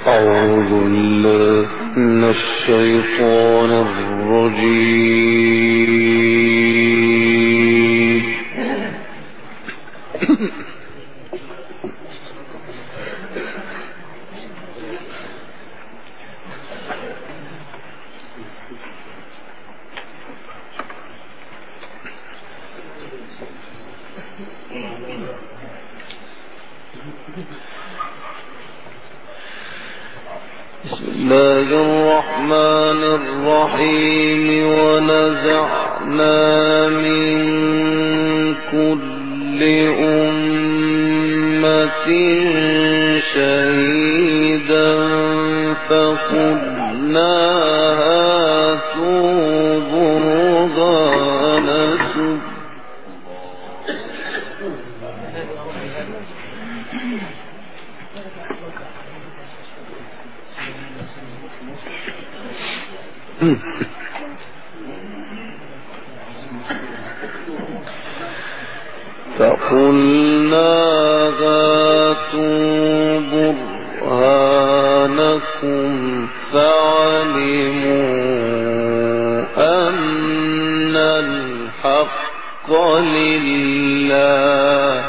أعوذ بالله من الشيطان الرجيم. بسم الله الرحمن الرحيم. ونزعنا من كل أمة شهيدا فقلنا هاتوا برهانكم فقلنا هاتوا برهانكم فعلموا أن الحق لله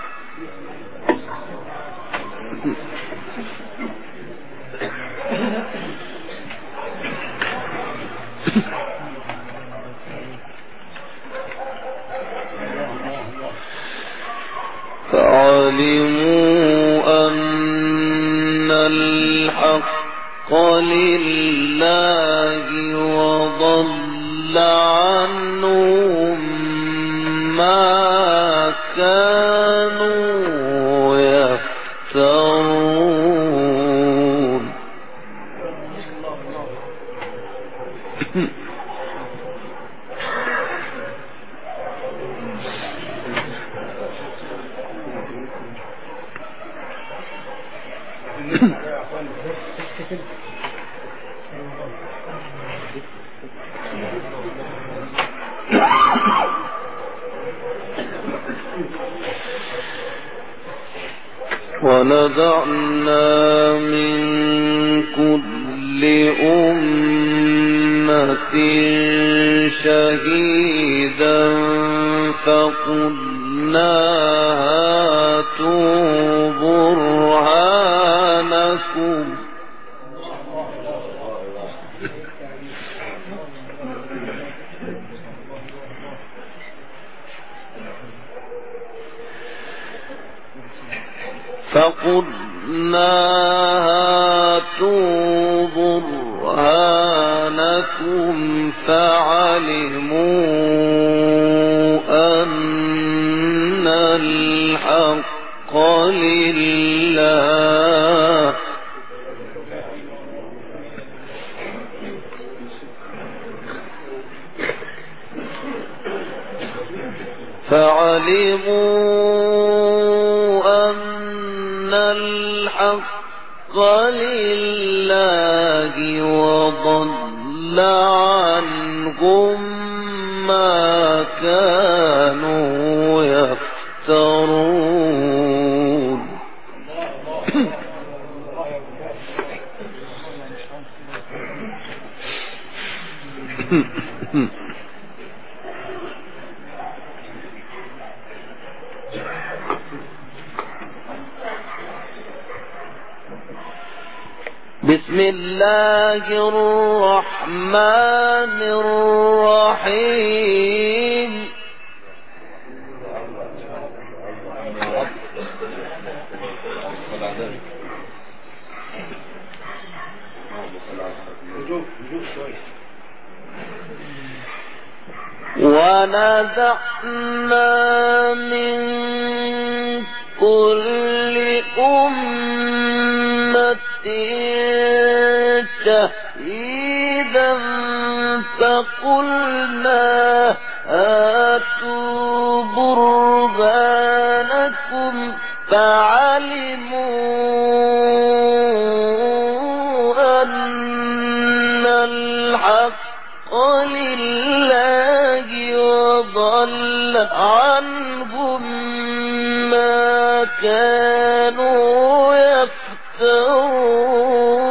فعلموا أن الحق لله وضل عنهم ما كانوا يفترون. ونزعنا من كل أمة شهيدا فقلنا هاتوا برهانكم فعلموا أن الحق لله وضل عنهم ما كانوا يفترون. بسم الله الرحمن الرحيم. ونزعنا من كل أمة شهيدا فقلنا هاتوا برهانكم فعلموا أن الحق لله وضل عنهم ما كانوا يفترون.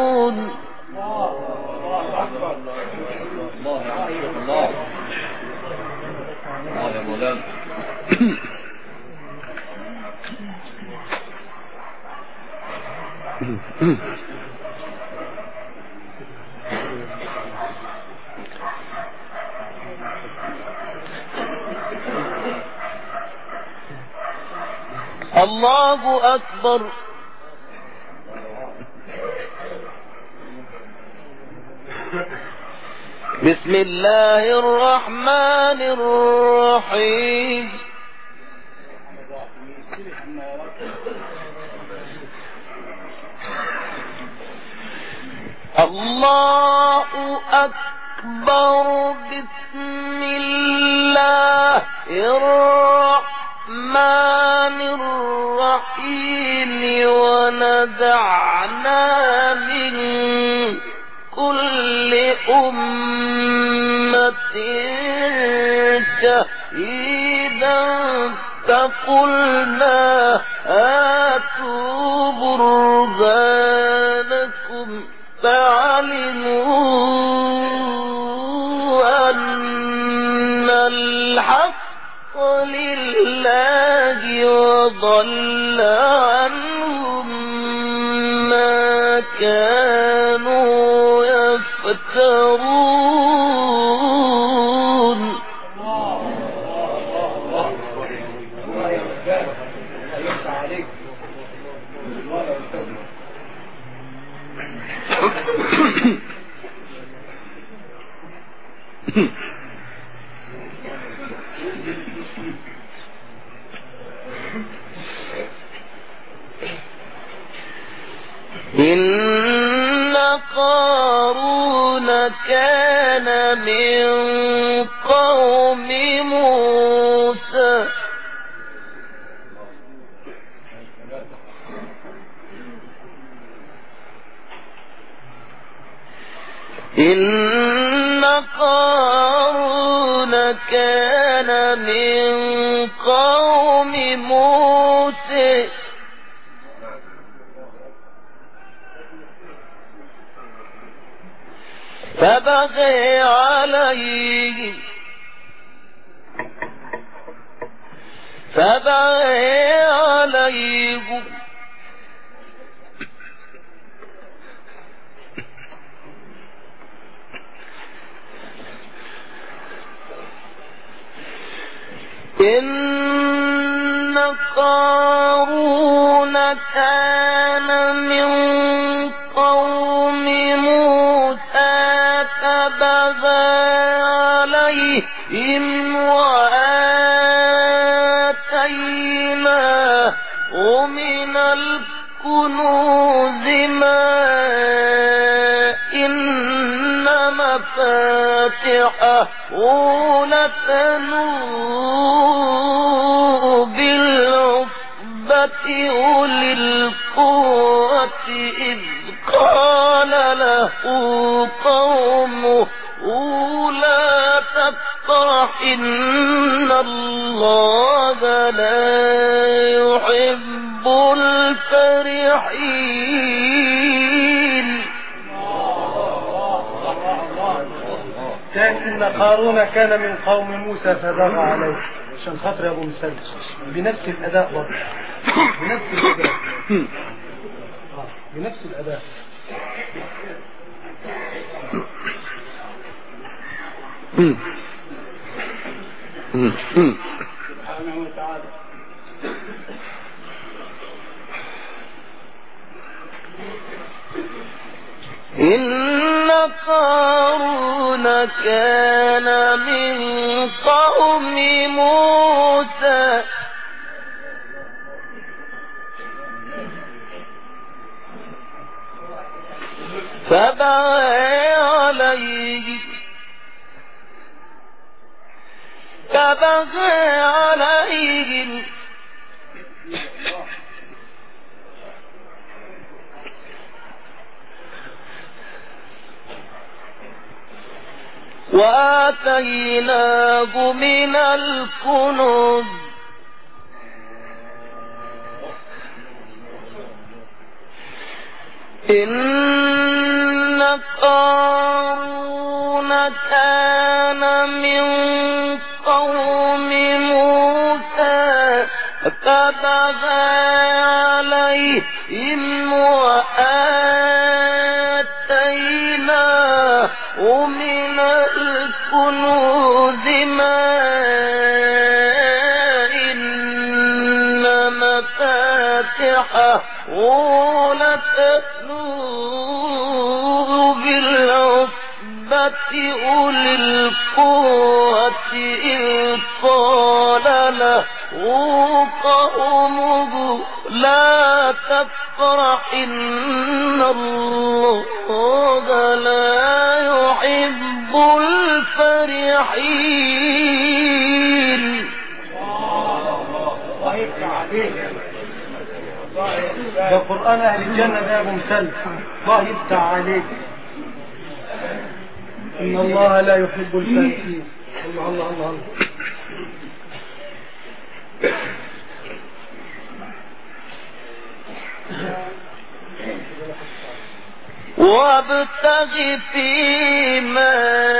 الله أكبر. بسم الله الرحمن الرحيم. الله أكبر. بسم الله الرحمن الرحيم. ونزعنا من كل أمة شهيدا فقلنا هاتوا برهانكم فعلموا أن الحق لله وضل عنهم ما كانوا يفترون. إن قارون كان من قوم موسى إن قارون كان من قوم موسى فبغي عليهم إن قارون كان من قوم موسى فبغى عليهم وآتيناه من الكنوز ما إن مفاتحه لتنوء بالعصبة أولي القوة إذ قال له قومه لا تفرح إن الله لا يحب الفرحين. إن قارون كان من قوم موسى فبغى عليه عشان خاطر أبو مسلم بنفس الأداء برضه بنفس الأداء سبحانه وتعالى. إن قارون كان من قوم موسى فبغى عليهم وآتيناه من الكنوز إن قارون كان من قوم موسى فبغى عليهم وآتيناه من الكنوز ما إن مفاتحه لتنوء بالعصبة أولي القوة إذ قال له قومه لا تفرح إن الله لا يحب الفرحين. ده قرآن أهل الجنة ده يا أبو مسلم. الله يفتح عليك. إن الله لا يحب الفرحين. الله الله الله الله. وابتغ فيما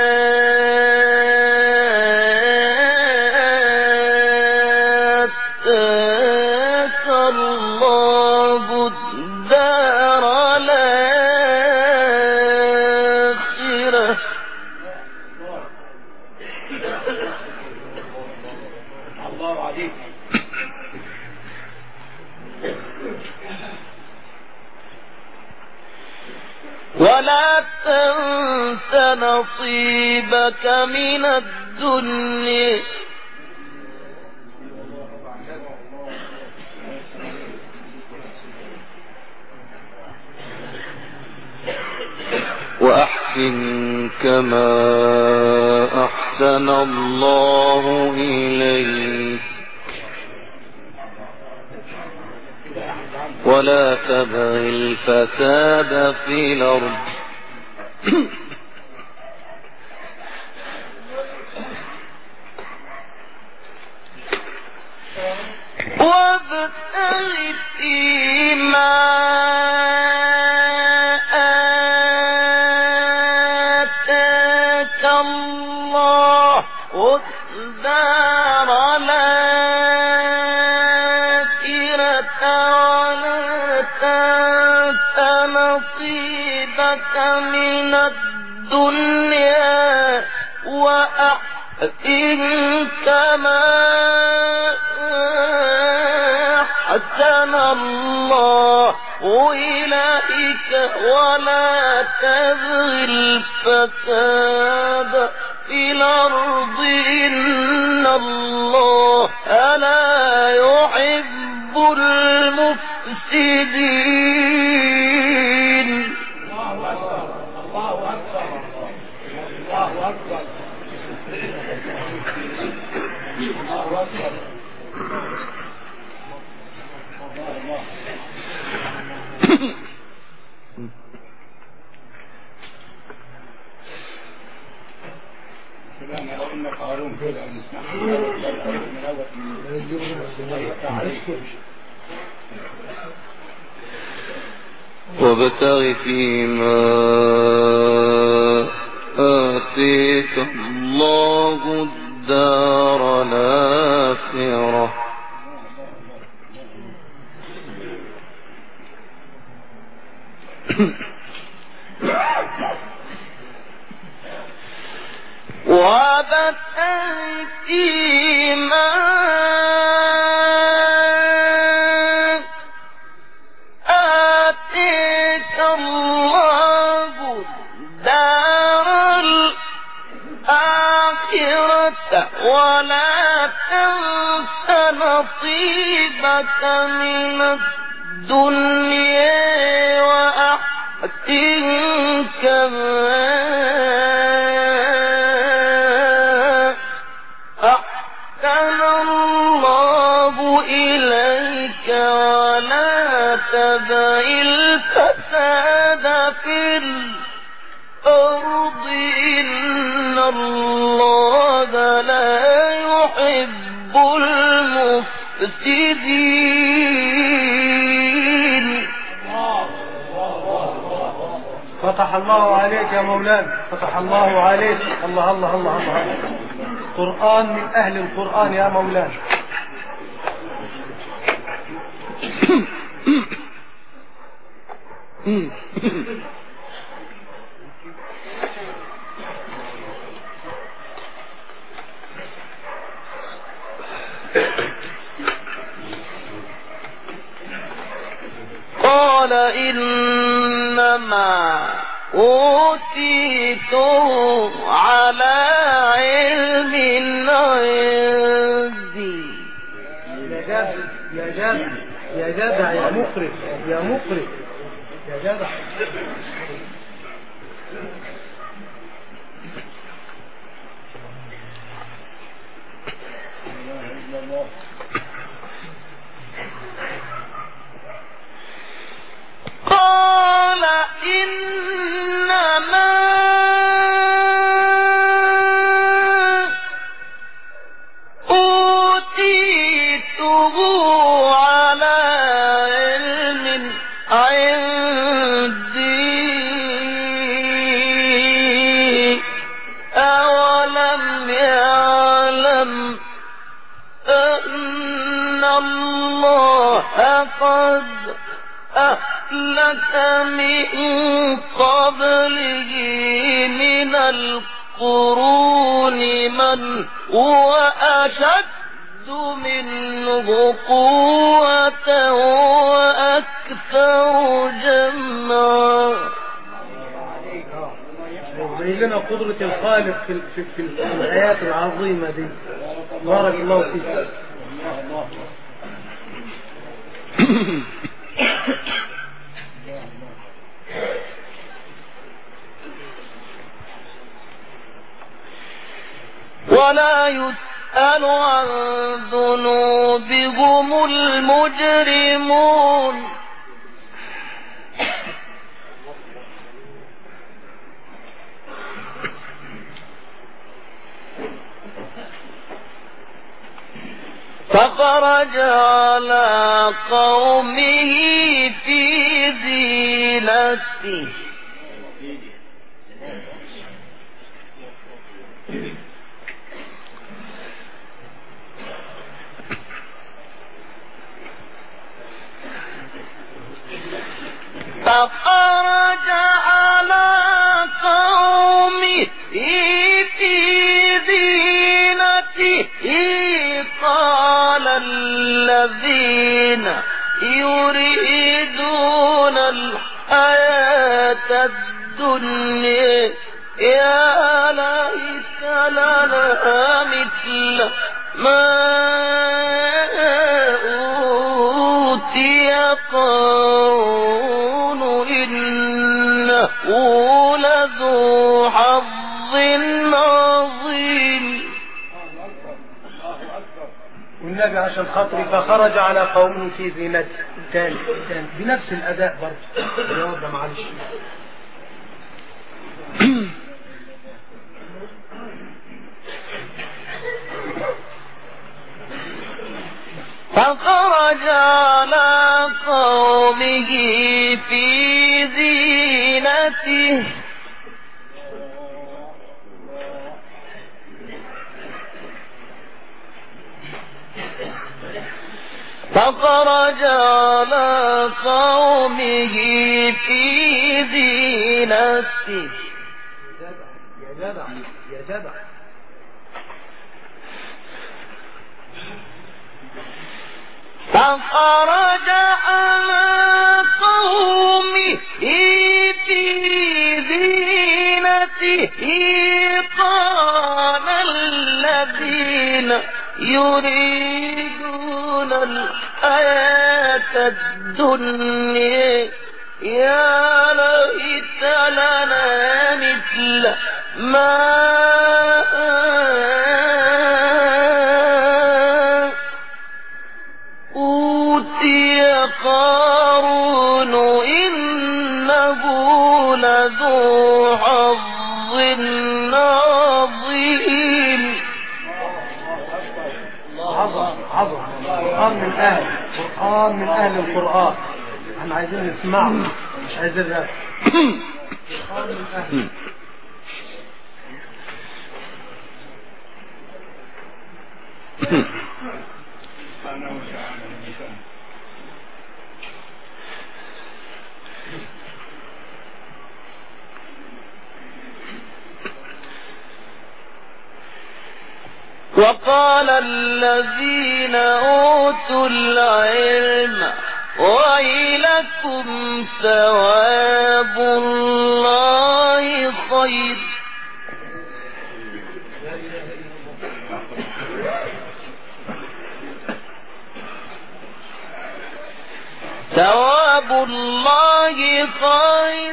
آتاك الله الدار الآخرة الله عليك. ولا تنس نصيبك من الدنيا وأحسن كما أحسن الله إليك ولا تبغ الفساد في الأرض وابتغ فيما آتاك الله الدار الآخرة ولا تنس نصيبك من الدنيا وأحسن كما أحسن الله إليك ولا تبغ الفساد في الأرض إن الله لا يحب المفسدين. الله أكبر. الله أكبر. الله أكبر. الله أكبر. وابتغ فيما آتيك الله الدار الآخرة وابتغ فيما آتيك الله الدار الآخرة ولا تنس نصيبك من الدنيا وأحسن كما أحسن الله إليك ولا تبغ الفساد في الأرض إن الله لا يحب المفسدين. فتح الله عليك يا مولانا. فتح الله عليك. الله الله الله الله. قرآن من أهل القرآن يا مولانا. قال إنما أوتيته على علم عندي. يا جدع يا جدع يا مخرج يا مخرج يا جدع. قال إنما أوتيته على علم عندي أولم يعلم أن الله قد أهلك من قبله من القرون من هو أشد منه قوة وأكثر جمعا. يبين لنا قدرة الخالق في الآيات العظيمة دي. بارك الله فيك. ولا يسأل عن ذنوبهم المجرمون. فخرج على قومه في زينته فخرج على قومه في زينته قال الذين يريدون الحياة الدنيا يا ليت لنا مثل ما أوتي قارون إنه لذو حظ عظيم. والنبي عشان خاطري فخرج على قومه في زينته تاني بنفس الأداء برضه. يا رب معلش. فخرج على قومه في زينته فخرج على قومه في زينته. يا جدع يا جدع. فخرج على قومه في زينته قال الذين يريدون الحياة الدنيا يا ليت لنا مثل ما أوتي قارون إنه لذو حظ عظيم. عظم قرآن من أهل القرآن. احنا عايزين نسمعه مش عايزين راب. قرآن من أهل. وقال الذين أوتوا العلم ويلكم ثواب الله خير ثواب الله خير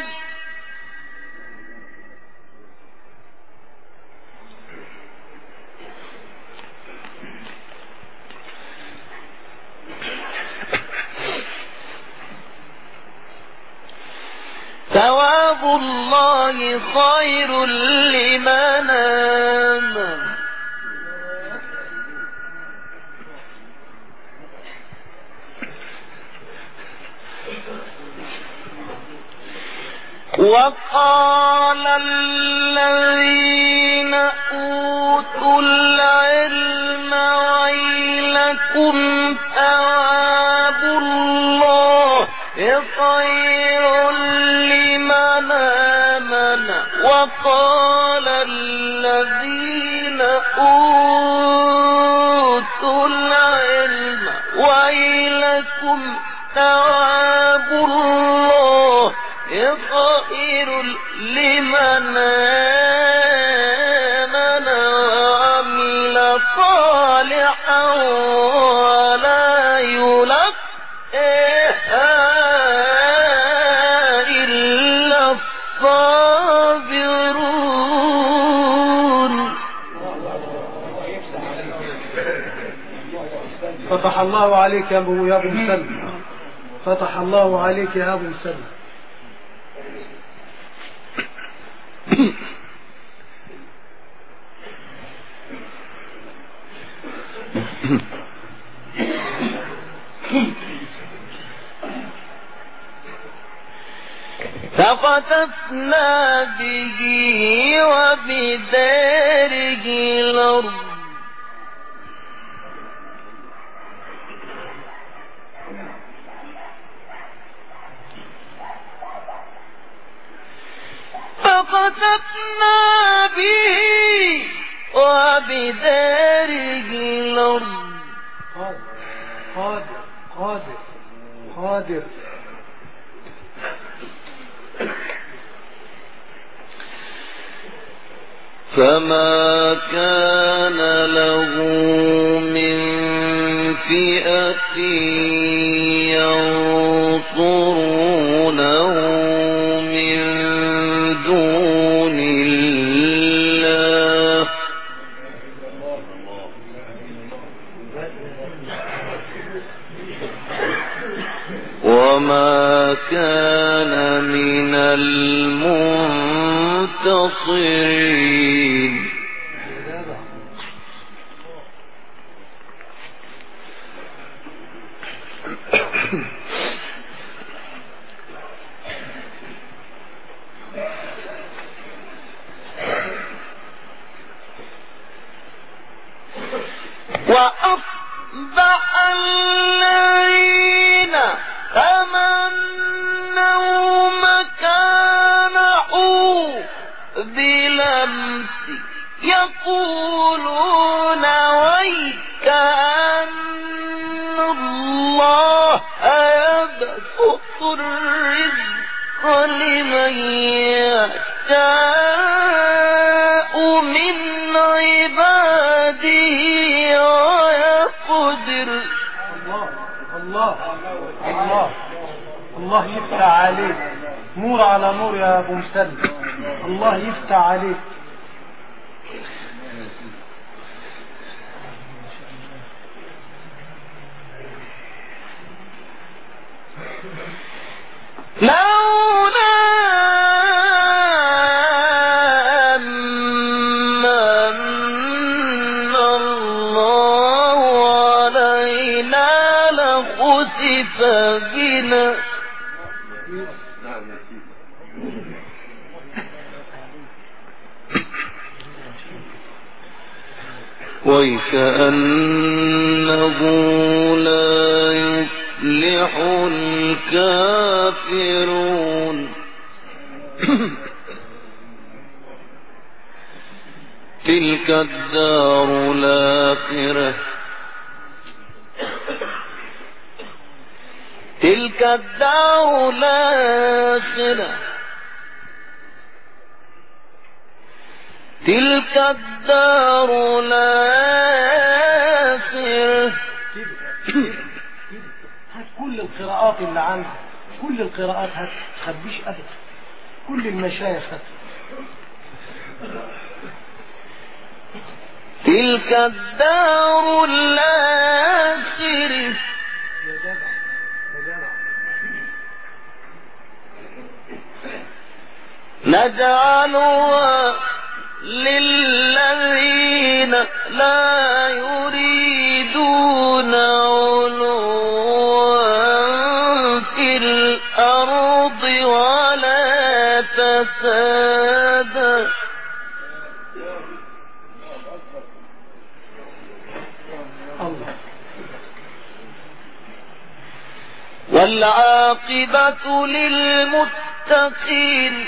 ثواب الله خير لمن آمن وقال الذين أوتوا العلم ويلكم ثواب الله خير لمن آمن وقال الذين أوتوا العلم ويلكم ثواب الله خير لمن آمن وعمل صالحا ولا يلقاها إلا الصابرون. فتح الله عليك يا ابو مسلم، فتح الله عليك يا ابو مسلم. فخسفنا به وبداره الأرض فخسفنا به وبداره الأرض. قادر قادر قادر. فما كان له من فئة ينصرونه من دون الله وما كان من المنتصرين. وأصبح الذين تمنوا مكانه بالأمس يقولون ويك أن الله يبسط الرزق لمن يشاء من عباده ويقدر. الله الله الله يفتح عليك، نور على نور يا ابو مسلم، الله يفتح عليك. لولا من الله علينا لخسف بنا وكأنه لا يفلح الكافرون. تلك الدار الآخرة تلك الدار الآخرة تلك الدار الآخرة. هات كل القراءات اللي عندك، كل القراءات هات، خبيش أبدا، كل المشايخ هات. تلك الدار الآخرة يا جدع يا جدع. نجعلها للذين لا يريدون علوا في الأرض ولا فسادا والعاقبة للمتقين.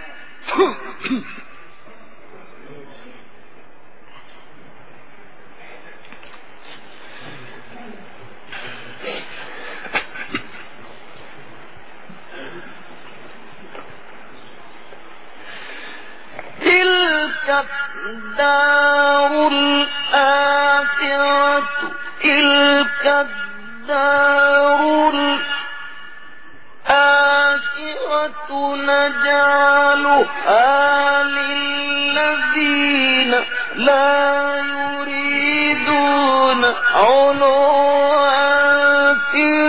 تلك الدار الآخرة تلك الدار الآخرة نجعلها للذين لا يريدون علوا في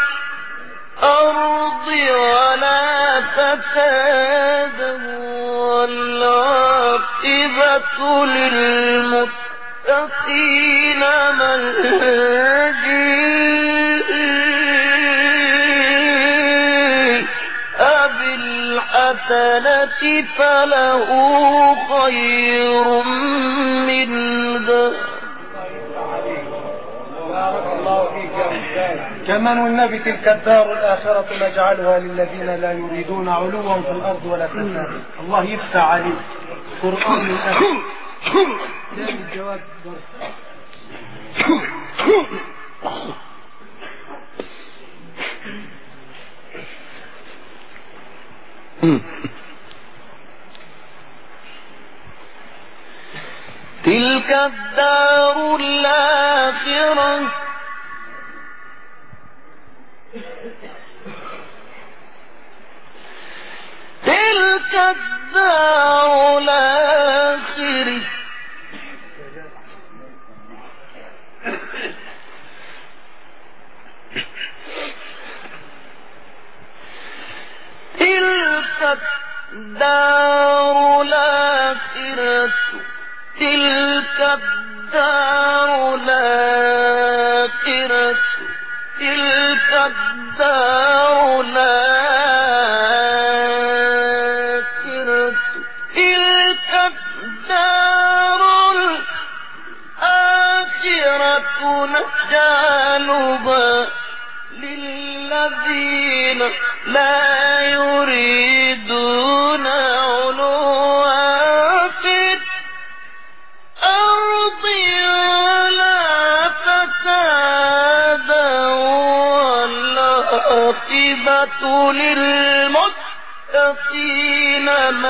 الأرض ولا فسادا والعاقبة للمتقين. بالحسنة فله خير منها. بارك الله فيك يا أستاذ. كمان والنبي تلك الدار الآخرة نجعلها للذين لا يريدون علوا في الأرض ولا فسادا. الله يفتح عليك. قرآن من أهل. ده الجواب تلك الدار الآخرة تلك الدار الآخرة تلك الدار الآخرة تلك الدار الآخرة تلك الدار الآخرة تلك الدار الآخرة نجعلها للذين لا يريدون علوا في الأرض ولا فسادا والعاقبة للمتقين.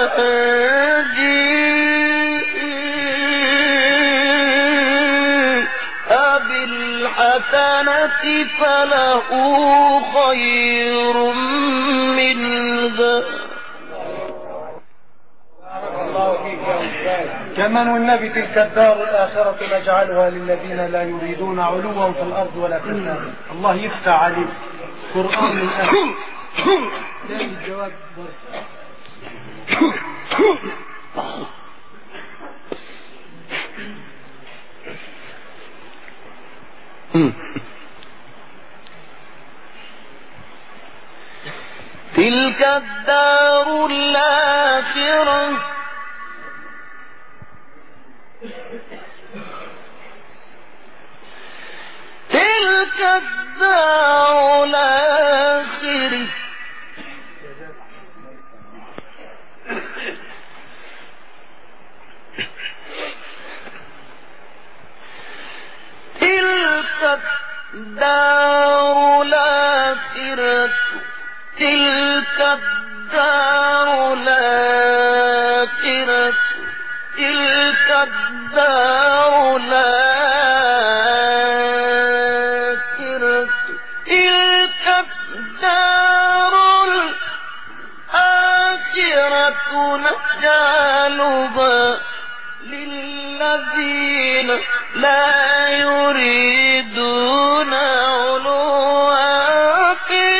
بالحسنة فله خير منها. كمان والنبي تلك الدار الآخرة نجعلها للذين لا يريدون علوا في الأرض ولا فسادا. الله يفتح عليك. قرآن من أهل. ده الجواب تلك الدار الآخرة تلك الدار الآخرة تلك الدار الآخرة نجعلها للذين لا يريدون علوا في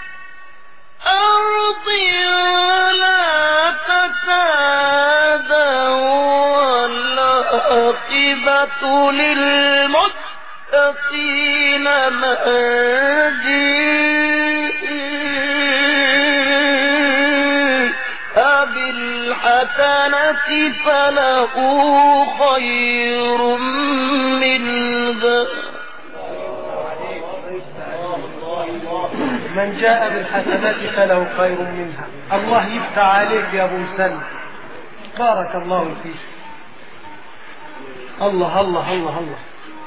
الأرض ولا فسادا والعاقبة للمتقين بالحسنة فله خير منها من جاء بالحسنات فله خير منها. الله يفتح عليك يا ابو مسلم، بارك الله فيك. الله الله الله الله.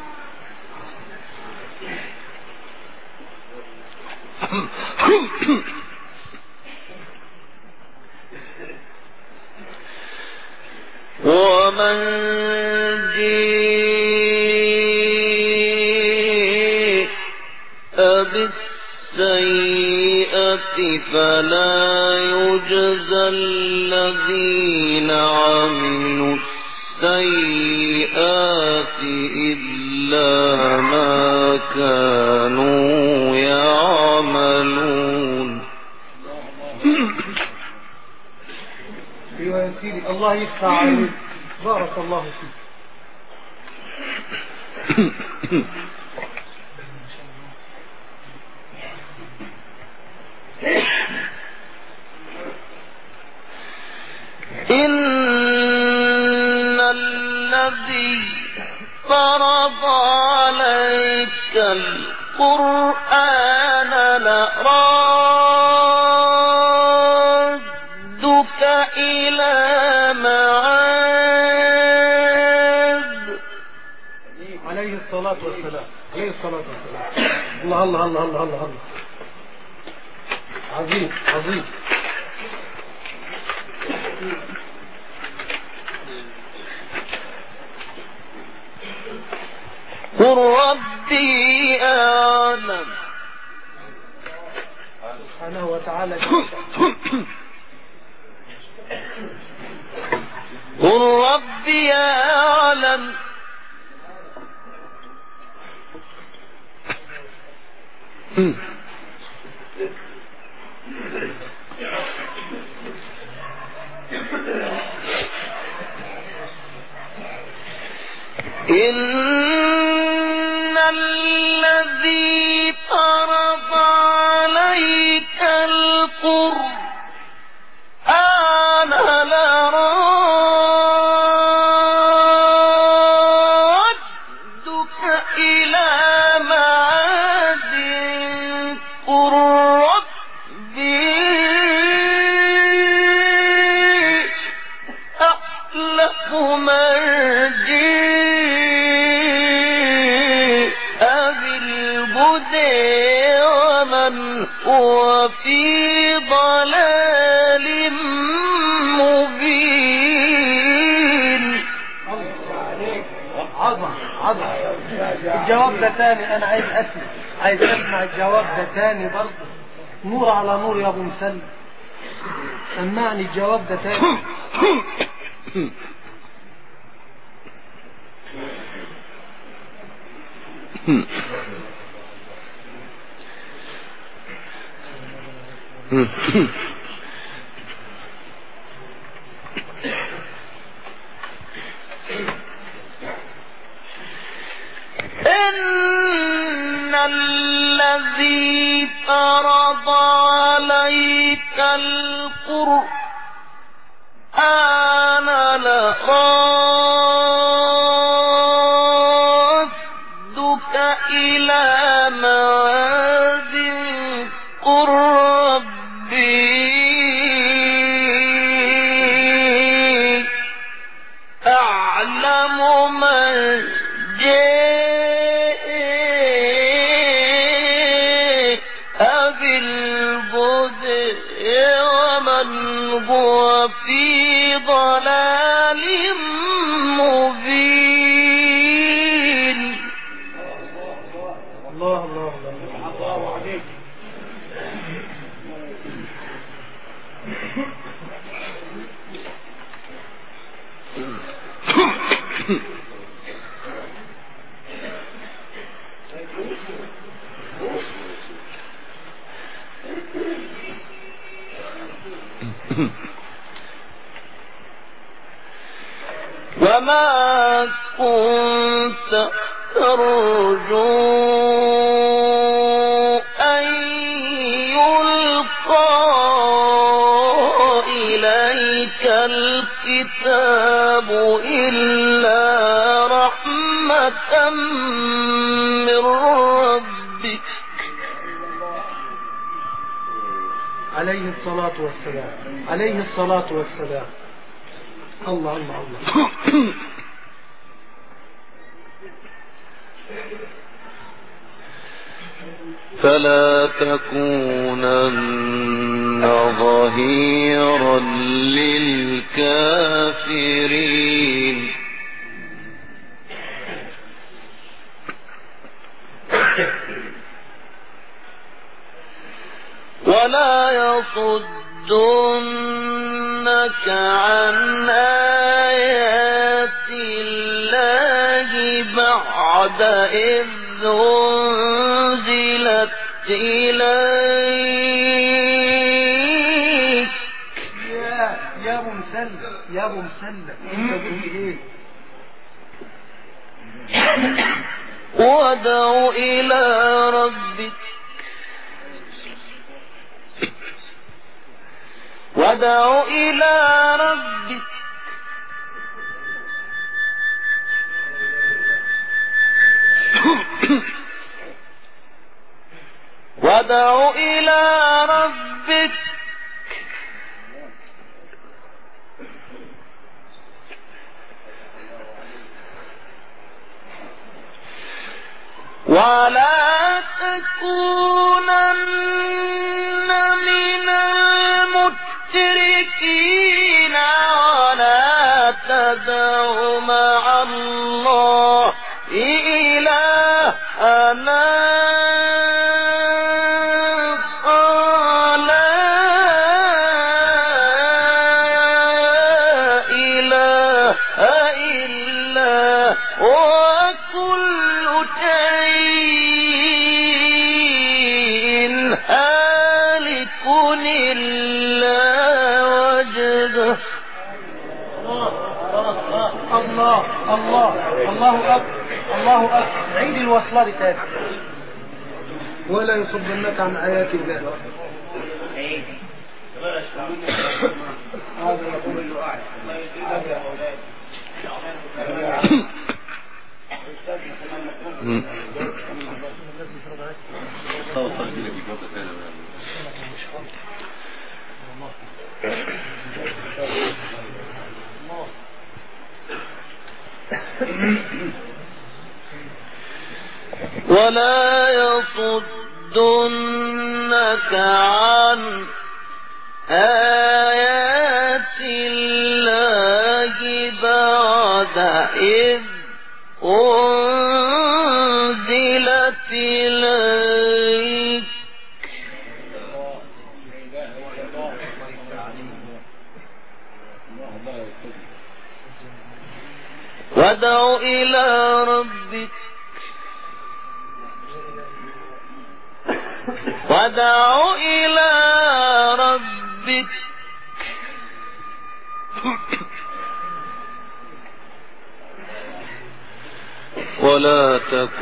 ومن جاء بالسيئة فلا يجزى الذين عملوا السيئات إلا ما كانوا يعملون. ايوه يا سيدي، الله يفتح عليك، بارك الله فيك. إن الذي فرض عليك القرآن لرادك إلى معاد. عليه الصلاة والسلام، عليه الصلاة والسلام. الله الله الله الله الله الله. عظيم عظيم. قل ربي أعلم سبحانه وتعالى. قل ربي أعلم إن الذي فرض عليك القرآن لرادك إلى معاد. قل ربي أعلم من ومن هو في ضلال مبين. عظم عظم. الجواب ده تاني، انا عايز اسمع، عايز اسمع الجواب ده تاني برضه. نور على نور يا ابو مسلم، سمعني الجواب ده تاني. إن الذي فرض عليك القرآن لرادك إلى معاد. قل ربي أعلم من جاء بالهدى ومن هو في ضلال مبين. الله الله الله عليك. وما كنت ترجو أن يلقى إليك الكتاب إلا رحمة من ربك عليه الصلاة والسلام، عليه الصلاة والسلام. الله الله الله. فلا تكونن ظهيرا للكافرين ولا يصدنك عن آيات الله بعد إذ أنزلت إليك. يا أبو مسلم، يا أبو مسلم، أنت بتقول إيه؟ وادع إلى ربك، وادع إلى ربك وادع إلى ربك ولا تكونن من المشركين ولا تدع مع الله إلهًا الله أكبر، الله أكبر. عيد الوصلة دي تاني. ولا يصدنك عن آيات الله. هذا يقول له أعلم. ولا يصدنك عن آيات الله بعد إذ أنزلت إليك وادع إلى ربك وادع إلى ربك ولا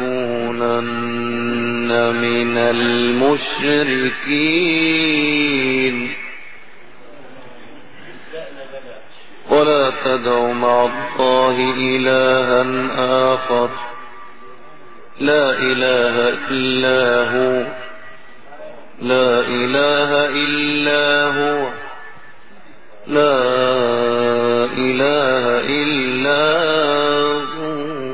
تكونن من المشركين ولا تدع مع الله إلها آخر لا إله إلا هو لا إله إلا هو لا إله إلا هو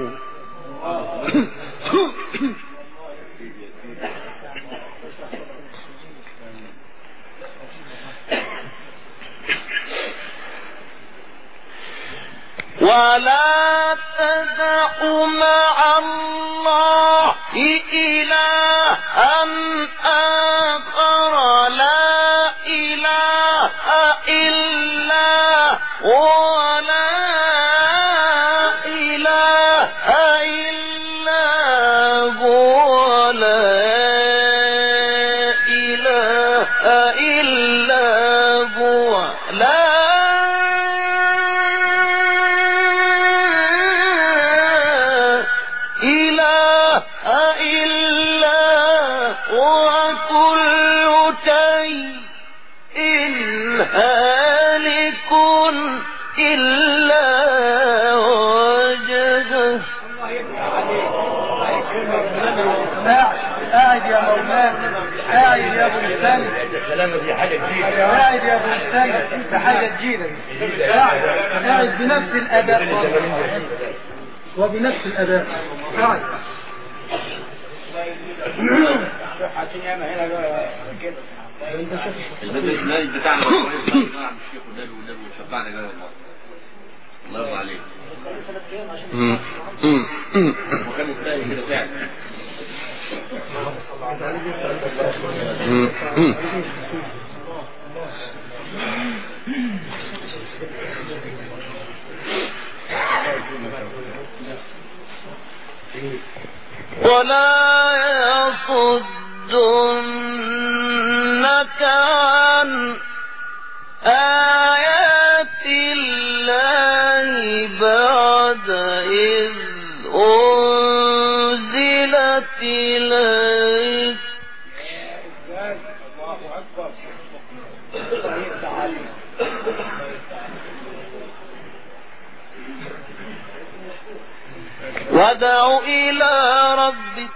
ولا تدع مع الله إلها آخر لا إله إلا هو لا إله إلا وجده. قاعد يا مولانا، قاعد يا ابو السنة، قاعد يا ابو السنة، ده حاجة جديدة. قاعد بنفس الأداء وبنفس الأداء قاعد. البرنامج بتاعنا الشيخ والنبي وشفعنا جل الله يرضى عليك. وكان يستاهل كده فعلا. ولا يصدنك عن آيات الله بعد إذ أنزلت إليك. وادع إلى ربك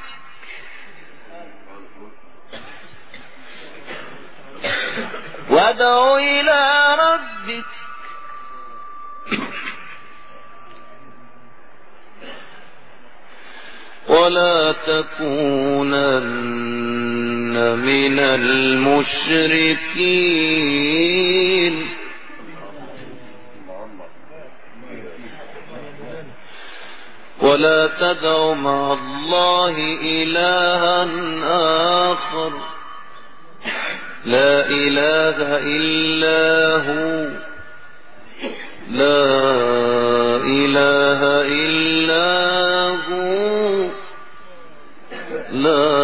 وادع إلى ربك ولا تكونن من المشركين. ولا تدع مع الله إلها آخر لا إله إلا هو. لا إله إلا هو. لا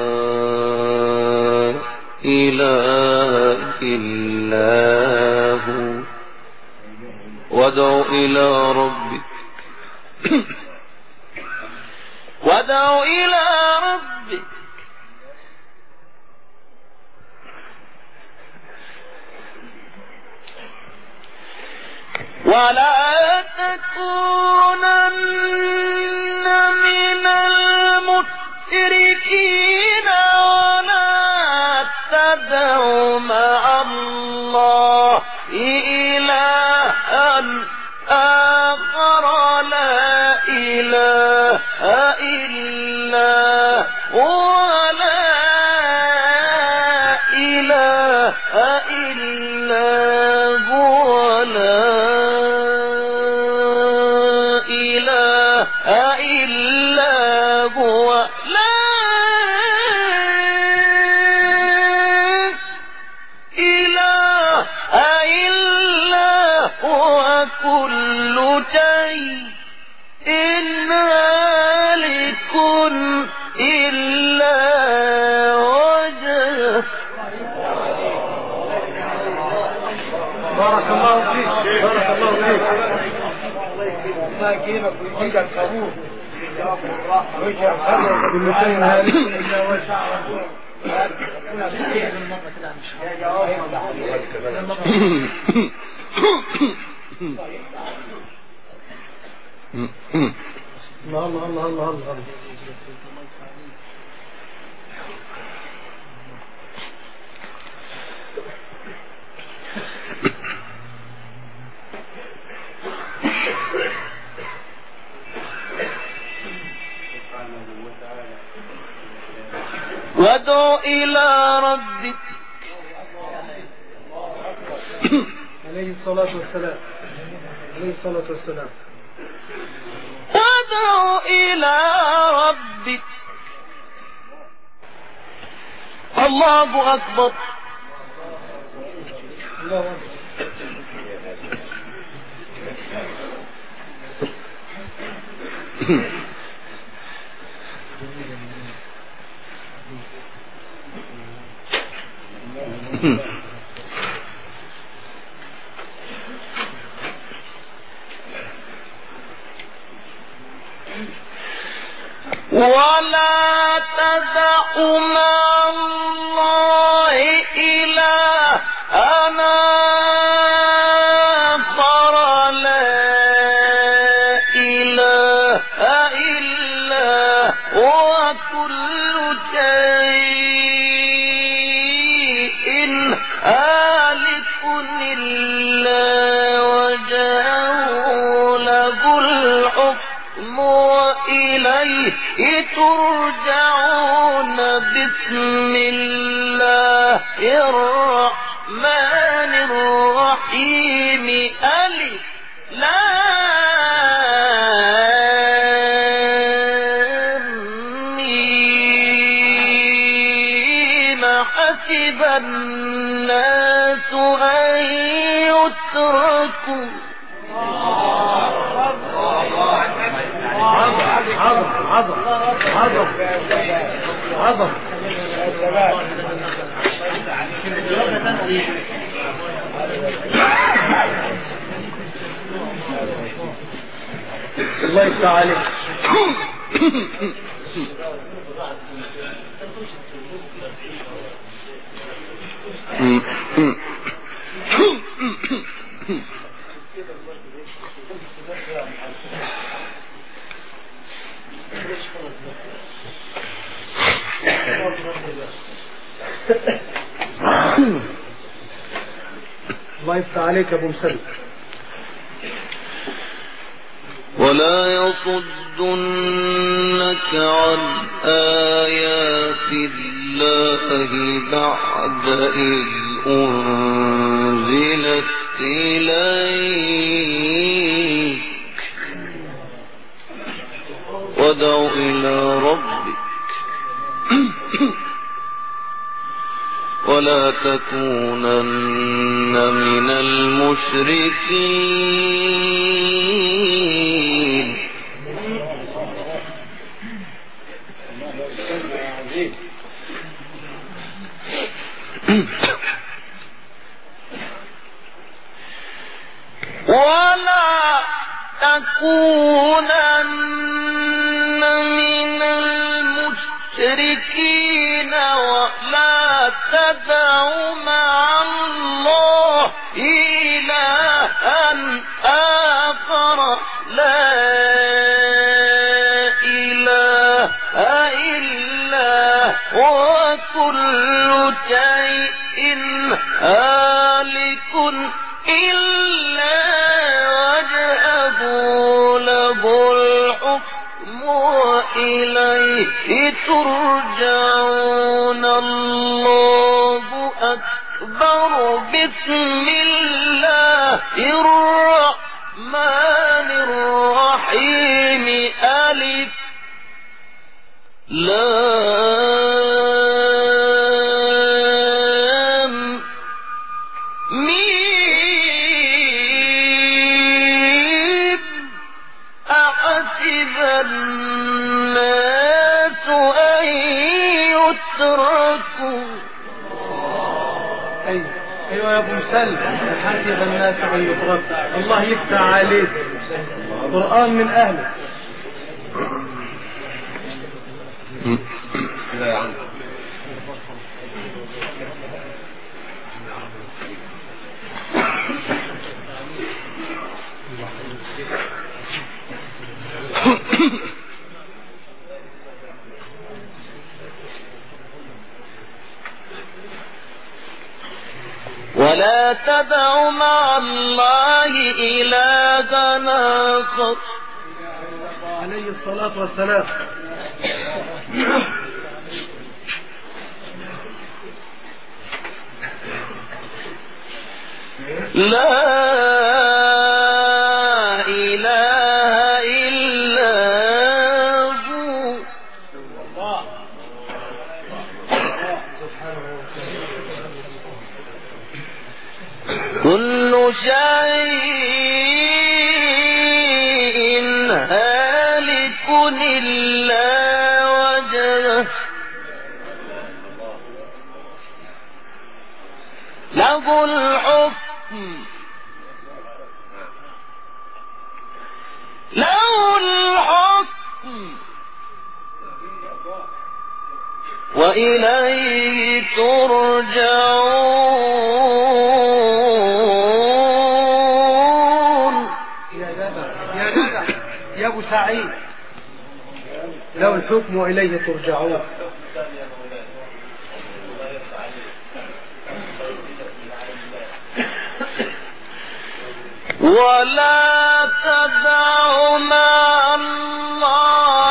إله إلا هو. وادع إلى ربك وادع إلى ربك ولا تكونن من المشركين. ولا تدع مع الله إلها آخر لا إله إلا هو. لا إله إلا هو. لا إله إلا هو. لا إله إلا هو. كل شيء هالك إلا وجهه. بارك الله فيك، بارك الله فيك. الله يكرمك ويجزيك القبول. كل شيء هالك إلا وجهه. الله الله الله الله الله. وادع إلى ربك عليه الصلاة والسلام، عليه الصلاة والسلام. وادع إلى ربك. الله أكبر. الله أكبر. ولا تدع مع الله إلها آخر وإليه ترجعون. بسم الله الرحمن الرحيم. ألف لام ميم. حسب الناس أن يتركوا. عظم الله يفتح عليك. الله يفتح عليك يا ابو مسلم. ولا يصدنك عن آيات الله بعد إذ أنزلت إليك. وادع إلى ربك ولا تكونن من المشركين. ولا تكونن من المشركين ولا تدع مع الله إلها آخر لا إله إلا هو. كل شيء هالك إلا وجهه له الحكم وإليه ترجعون. الله أكبر. بسم الله الرحمن الرحيم. ألف لام ميم. أحسب الناس أن يتركوا. ايوه يا ابو مسلم. حسب الناس ان يتركوا. الله يفتح عليك. قرآن من اهله. ولا تدع مع الله إلها آخر. عليه الصلاة والسلام. لا إله إلا هو. كل شيء هالك إلا وجهه له الحكم. له الحكم وإليه ترجعون. يا ابو سعيد. له الحكم وإليه ترجعون. ولا تدع مع الله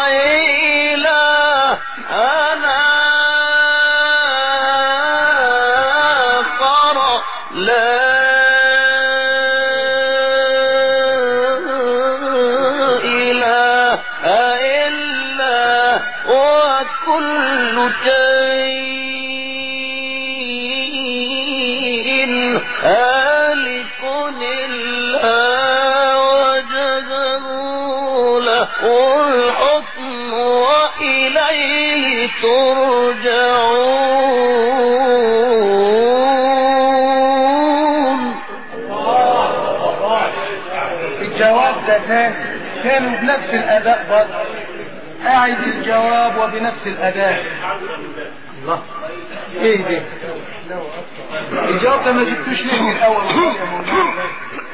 شيء هالك إلا وجهه له الحكم وإليه ترجعون. الجواب ده كانوا بنفس الأداء برضه. أعد الجواب وبنفس الأداء. الله، ايه ده؟ الجواب ده ما جبتوش ليه من الأول يا مولانا؟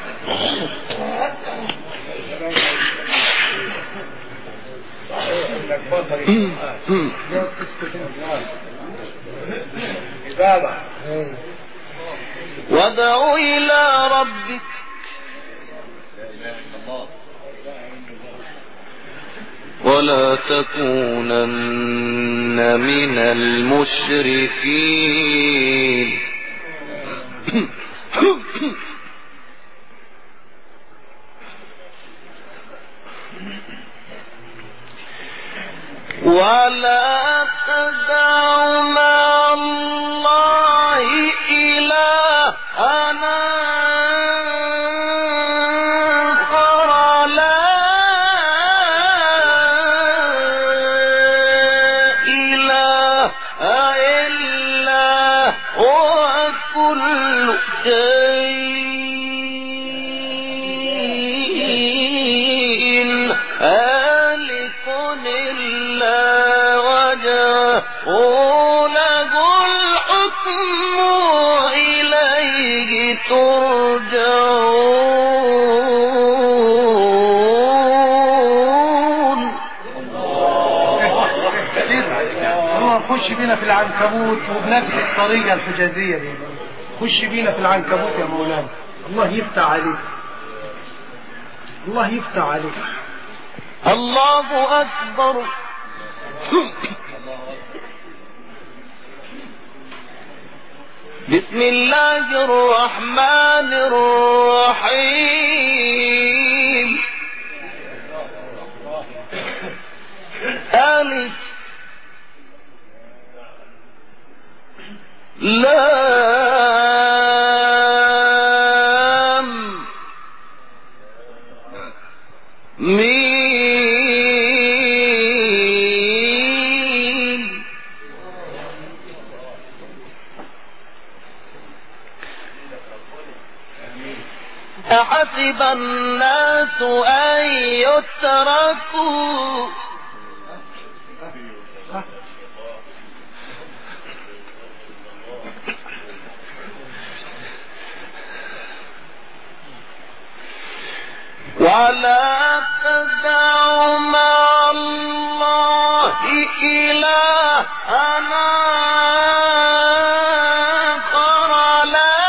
وادع إلى ربك ولا تكونن من المشركين. ولا تدع مع الله إلها آخر لا إله إلا هو كل شيء هالك إلا وجهه له الحكم إليه ترجعون. خش بينا في العنكبوت وبنفس الطريقة الحجازية دي. خش بينا في العنكبوت يا مولانا. الله يفتح عليك، الله يفتح عليك. الله أكبر. بسم الله الرحمن الرحيم. ألف لام ميم. أحسب الناس أن يتركوا ولا تدع مع الله إلها آخر لا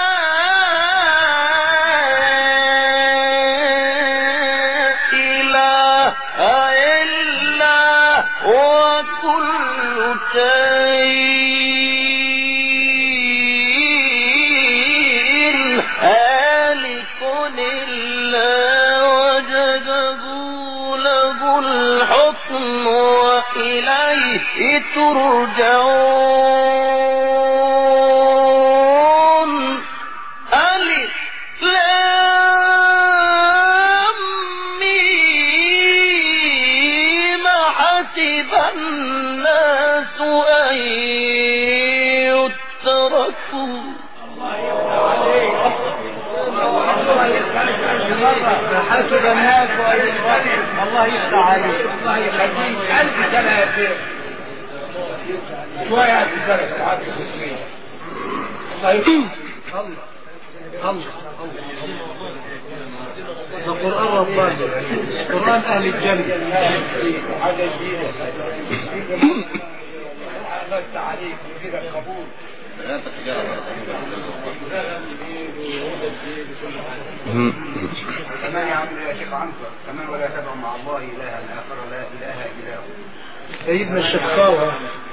إله إلا هو كل شيء هالك إلا وجهه له الحكم وإليه ترجعون. ألف لام ميم. حسب الناس أن يتركوا حسب الناس الله يفتح عليك. الله يخليك. ألف سنة يا شيخ. شوية هتتدرس ساعات التسمية. الله يفتح. الله ده قرآن رباني، قرآن أهل الجنة. حاجة جديدة. الله يفتح عليك ويزيدك قبول. كمان يا عم يا شيخ عنتر كمان ولا تدعو مع الله إلها آخر لا إله إلا هو. سيدنا الشيخ صاوي.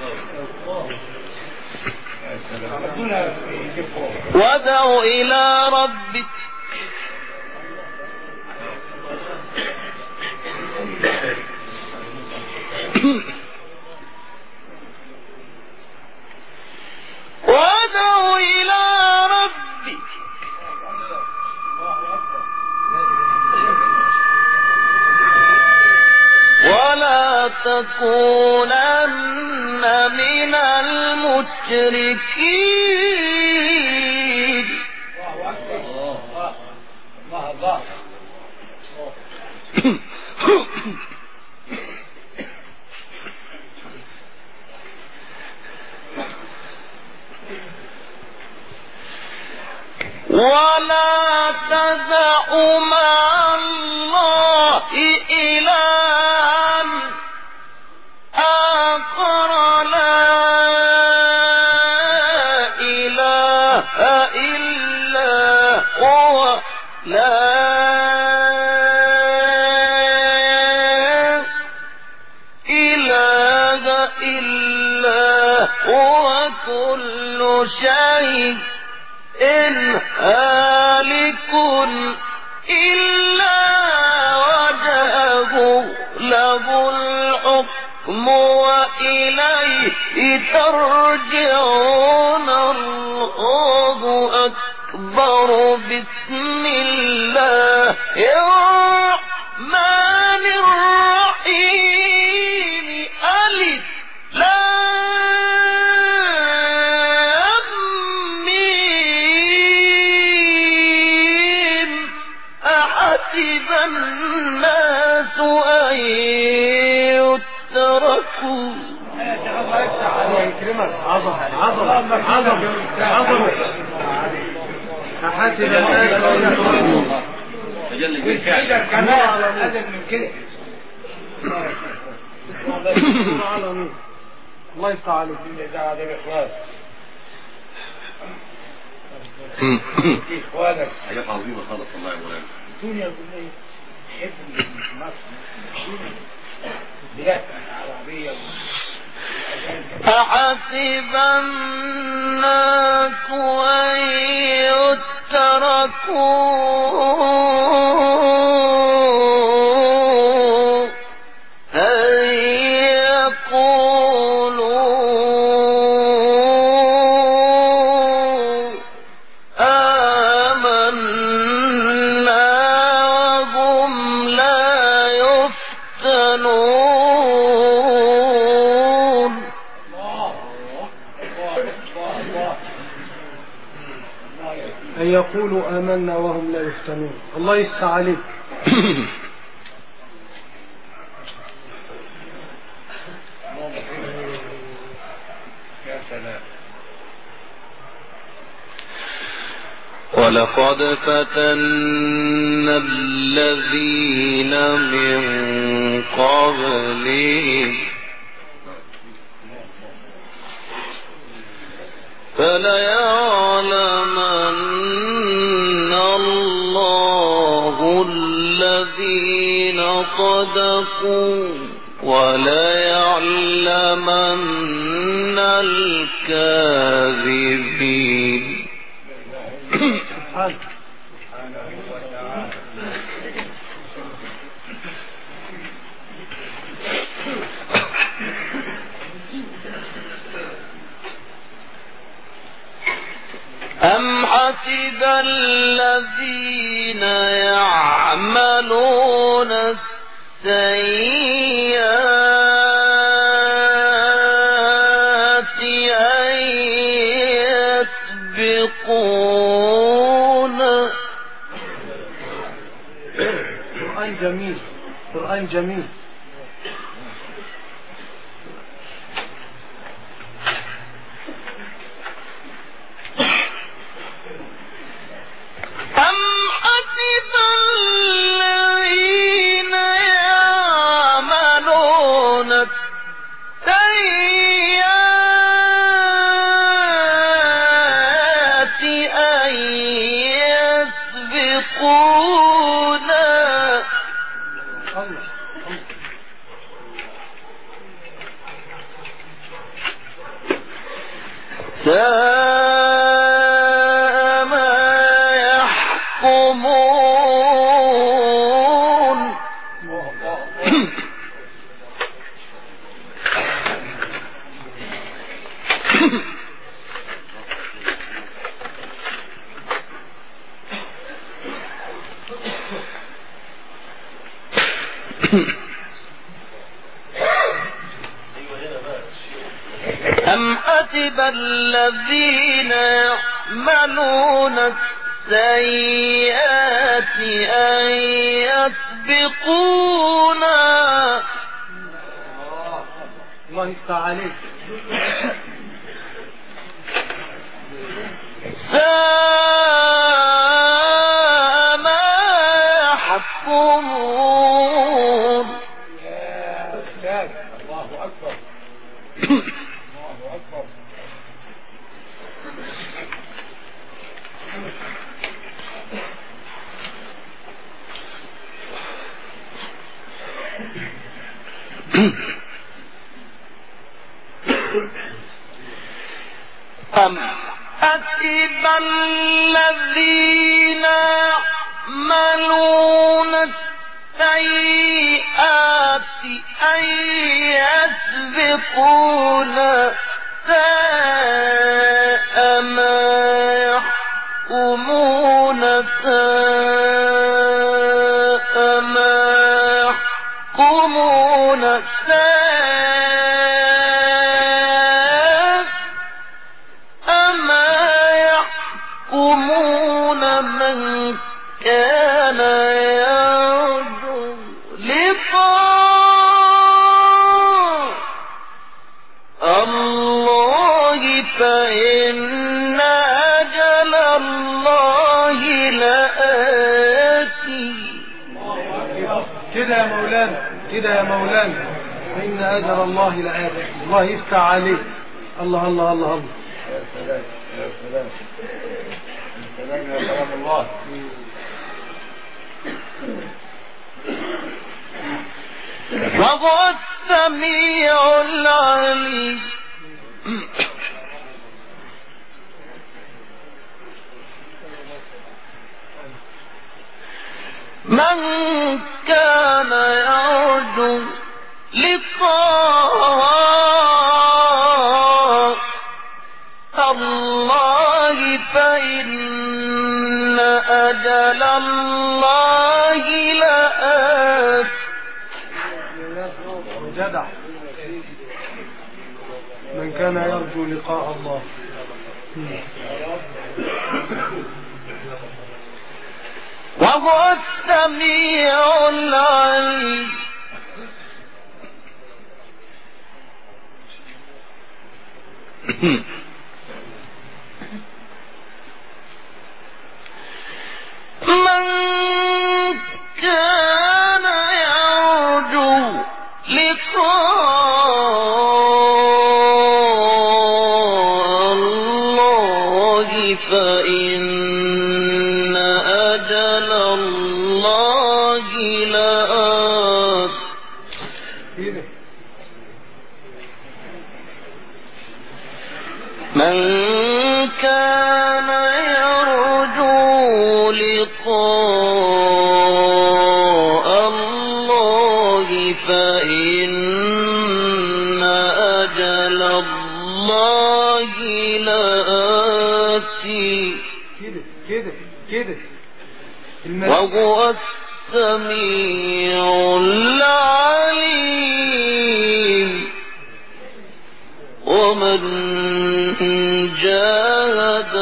وادع إلى ربك تكونن من المشركين. الله ولا تدع مع الله إلها آخر لا إله إلا هو لا إله إلا هو كل شيء إن هالك إلا وجهه له الحكم وإليه ترجعون. الله أكبر. بسم الله الرحمن الرحيم. ألف لام ميم. أحسب الناس أن يتركوا. الله يكرمك. عظم أحسب الناس الله يفتح عليك. اخوانك حاجات عظيمه خالص والله يا مولانا. الدنيا كلها حب مصر بلاد عربيه. أحسب الناس أن يتركوا أن يقولوا آمنا وهم لا يفتنون. أن يقولوا آمنا وهم لا يفتنون. الله يفتح عليك. يا سلام. ولقد فتنا الذين من قبلهم فليعلمن الله الذين صدقوا وليعلمن الكاذبين. أم حسب الذين يعملون السيئات أن يسبقون. قرآن جميل. قرآن جميل. أم حسب الذين يعملون السيئات أن يسبقون. ساء ما يحكمون. أم حسب الذين يعملون السيئات أن يسبقونا الله يفتح عليك ساء ما يحكمون الله أكبر الله أكبر أم حسب الذين يعملون السيئات أن يسبقونا ساء ما يحكمون ساء ما يحكمون من كان يرجو لقاء الله فإن أجل الله لآتي. كده يا مولانا كده يا مولانا فإن أجل الله لآتي. الله يفتح عليك. الله الله الله الله يا سلام يا سلام سلام يا كلام الله. وهو السميع العليم. من كان يرجو لقاء الله فإن أجل الله لآت. جدع. من كان يرجو لقاء الله. وهو السميع العليم. من كان يرجو لقاء الله فإن أجل الله لآت. من كان يرجو لقاء الله فإن أجل الله لآتي. وهو السميع العليم. ومن جاهد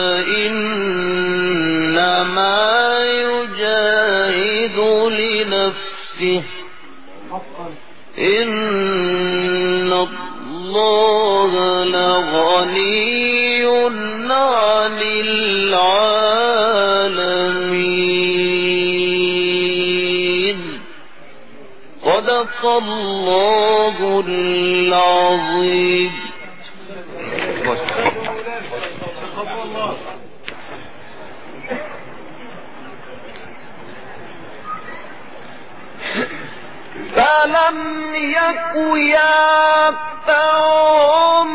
فإنما يجاهد لنفسه إن الله لغني عن العالمين. صدق الله العظيم. فلم يك ينفعهم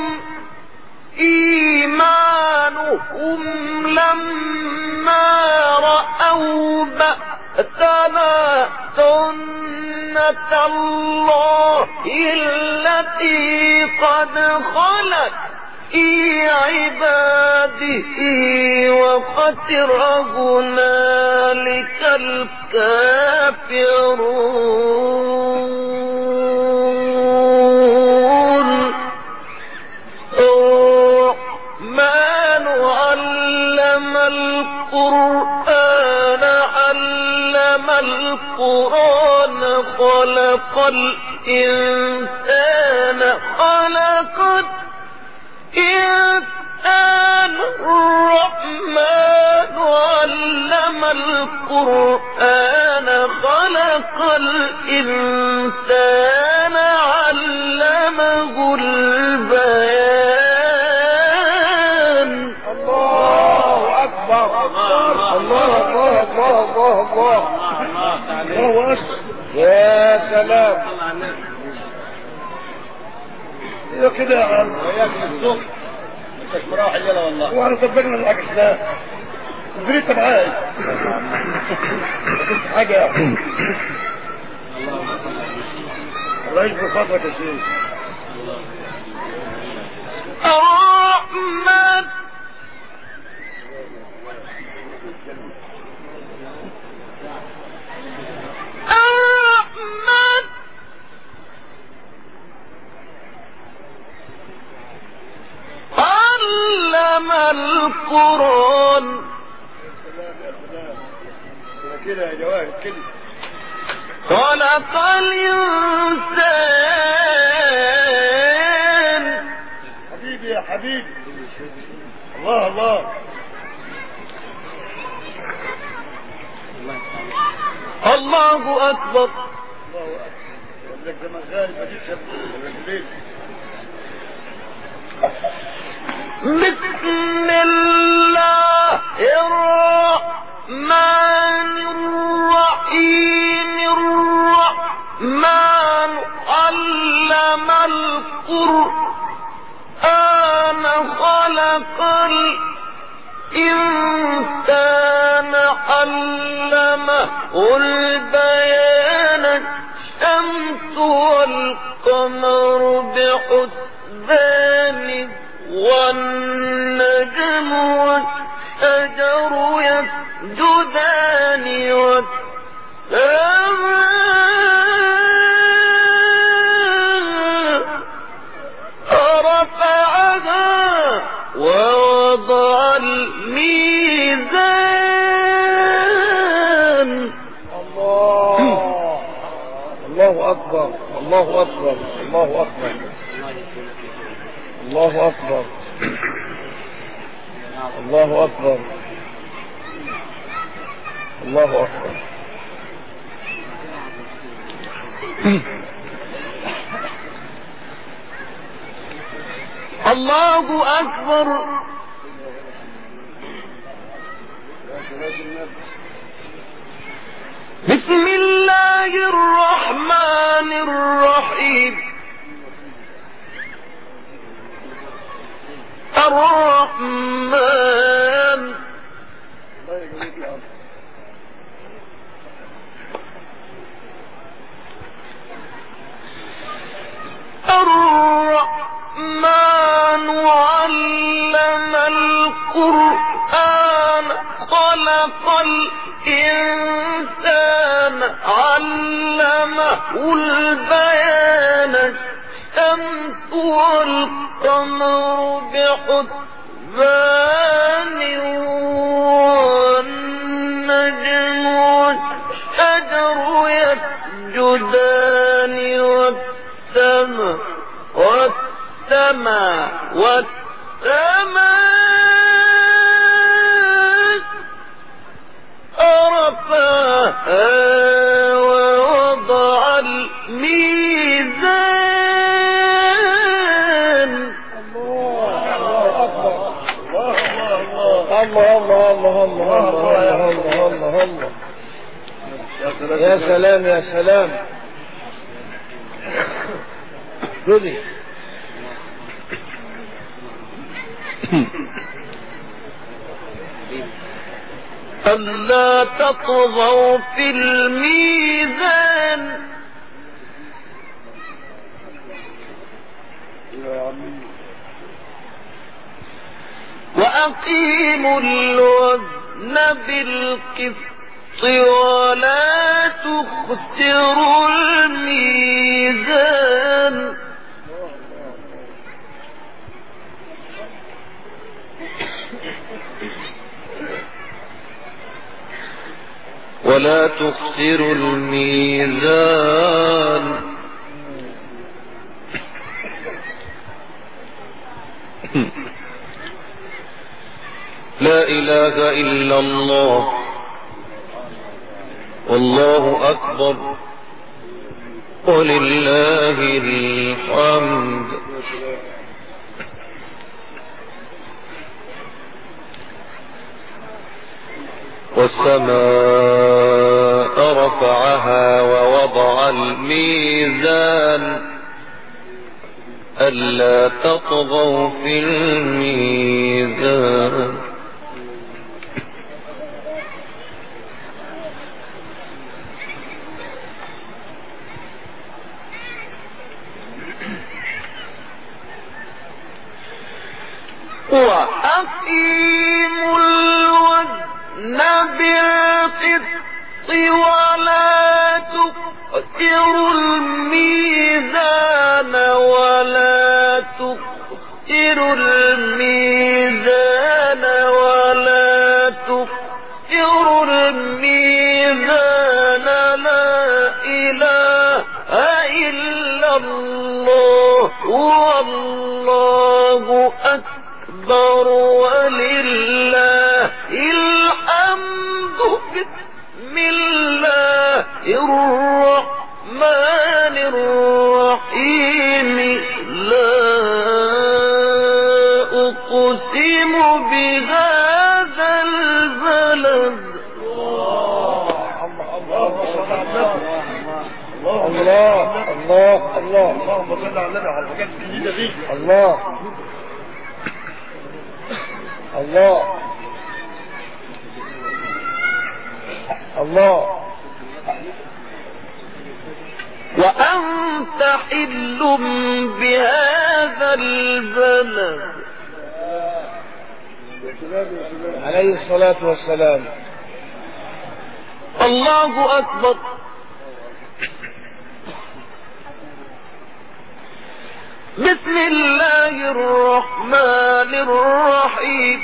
إيمانهم لما رأوا بأسنا سنة الله التي قد خلت في عباده وخسر هنالك الكافرون. القرآن خلق الإنسان الرحمن علم القرآن خلق الإنسان علمه البيان. الله أكبر. الله الله الله الله الله. يا سلام. يا كده يا عم. وياك الصبح. انت مراحل يلا والله. وانا طبقنا الاكل. بريت معايا. حاجه. الله يجبر خاطرك يا شيخ. الرحمن علم القرآن. كده يا جواهر كده. خلق الإنسان. حبيبي يا حبيبي. الله الله. الله أكبر. لك زمان غالي ما جيتش البيت. بسم الله الرحمن الرحيم. الرحمن علم القرآن خلق الإنسان علمه البيان. الشمس والقمر بحسبان والنجم والشجر يسجدان والسماء رفعها ووضع الميزان. الله أكبر. الله أكبر. الله أكبر. الله أكبر. الله أكبر. الله أكبر. الله أكبر. بسم الله الرحمن الرحيم. الرحمن الرحمن علم القرآن خلق الإنسان علمه البيان. الشمس والقمر بحسبان والنجم والشجر يسجدان والسماء رفعها ووضع الميزان. الله الله الله الله الله الله الله. يا سلام يا سلام. رضي. ألا تطغوا في الميزان. وأقيموا الوزن بالقسط ولا تخسروا الميزان. ولا تخسروا الميزان لا إله إلا الله والله أكبر ولله الحمد. والسماء رفعها ووضع الميزان ألا تطغوا في الميزان وأقيموا الوزن بالقسط ولا تخسروا الميزان ولا تخسروا الميزان ولا تخسروا الميزان لا إله إلا الله والله أكبر ولله الحمد. بسم الله الرحمن الرحيم لا أقسم بهذا البلد. الله الله الله اللهم صل على النبي على الحاجات الجديدة دي. الله الله الله. وأنت حل بهذا البلد. عليه الصلاة والسلام. الله أكبر. بسم الله الرحمن الرحيم.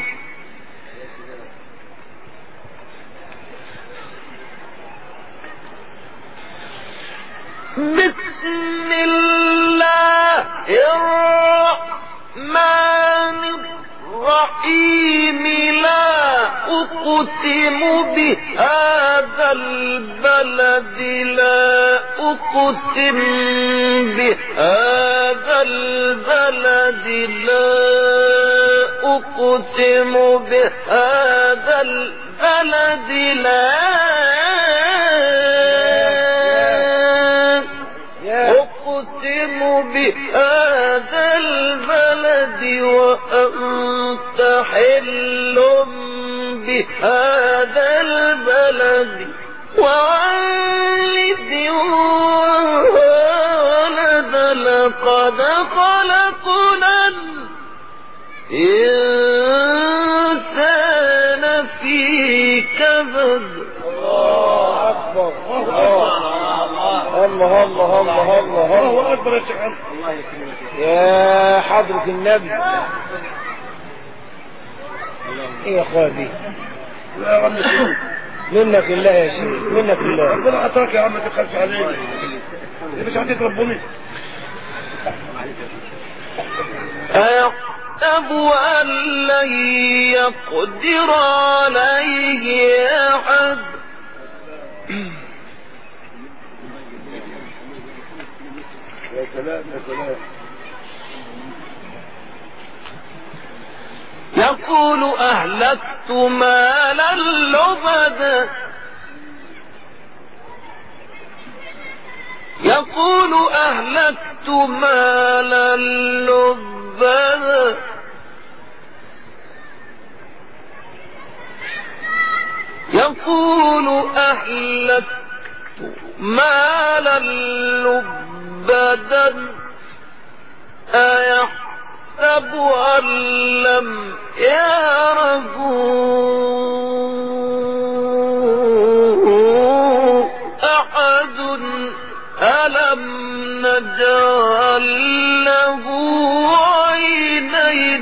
بسم الله الرحمن الرحيم لا أقسم بهذا البلد لا أقسم بهذا البلد لا أقسم بهذا البلد لا أقسم بهذا البلد وأنت حل بهذا البلد ووالد وولد لقد خلقنا الإنسان في كبد. الله أكبر. الله الله الله الله الله أكبر يا شيخ. يا حضرة النبي. ايه يا اخواتي يا رب منك الله يا شيخ منك الله. ربنا عطاك يا عم ما تبخلش عليك. مش هتتربوني. أيحسب أن لن يقدر عليه أحد. يا سلام يا سلام. يقول أهلكت مالا لبدا. يقول أهلكت مالا لبدا. يقول أهلكت مالا لبدا. أيحسب أن لم يره أحد. ألم نجعل له عينين.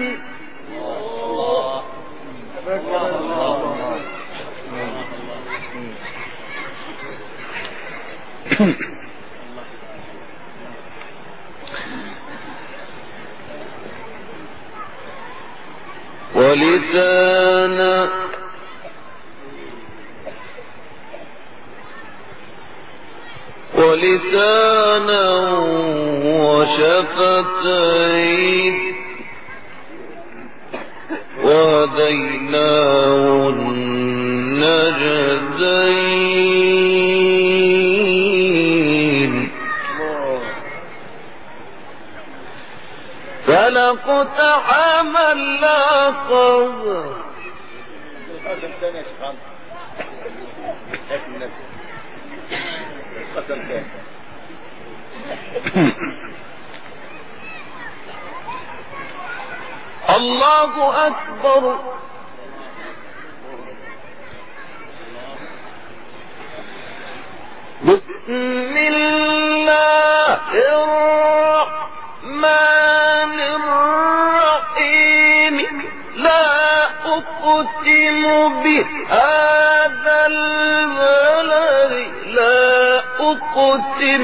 ولسانا وشفتين وهديناه النجدين فلاقتحم العقبة الله أكبر بسم الله الرحمن الرحيم لا أقسم بهذا البلد لا أقسم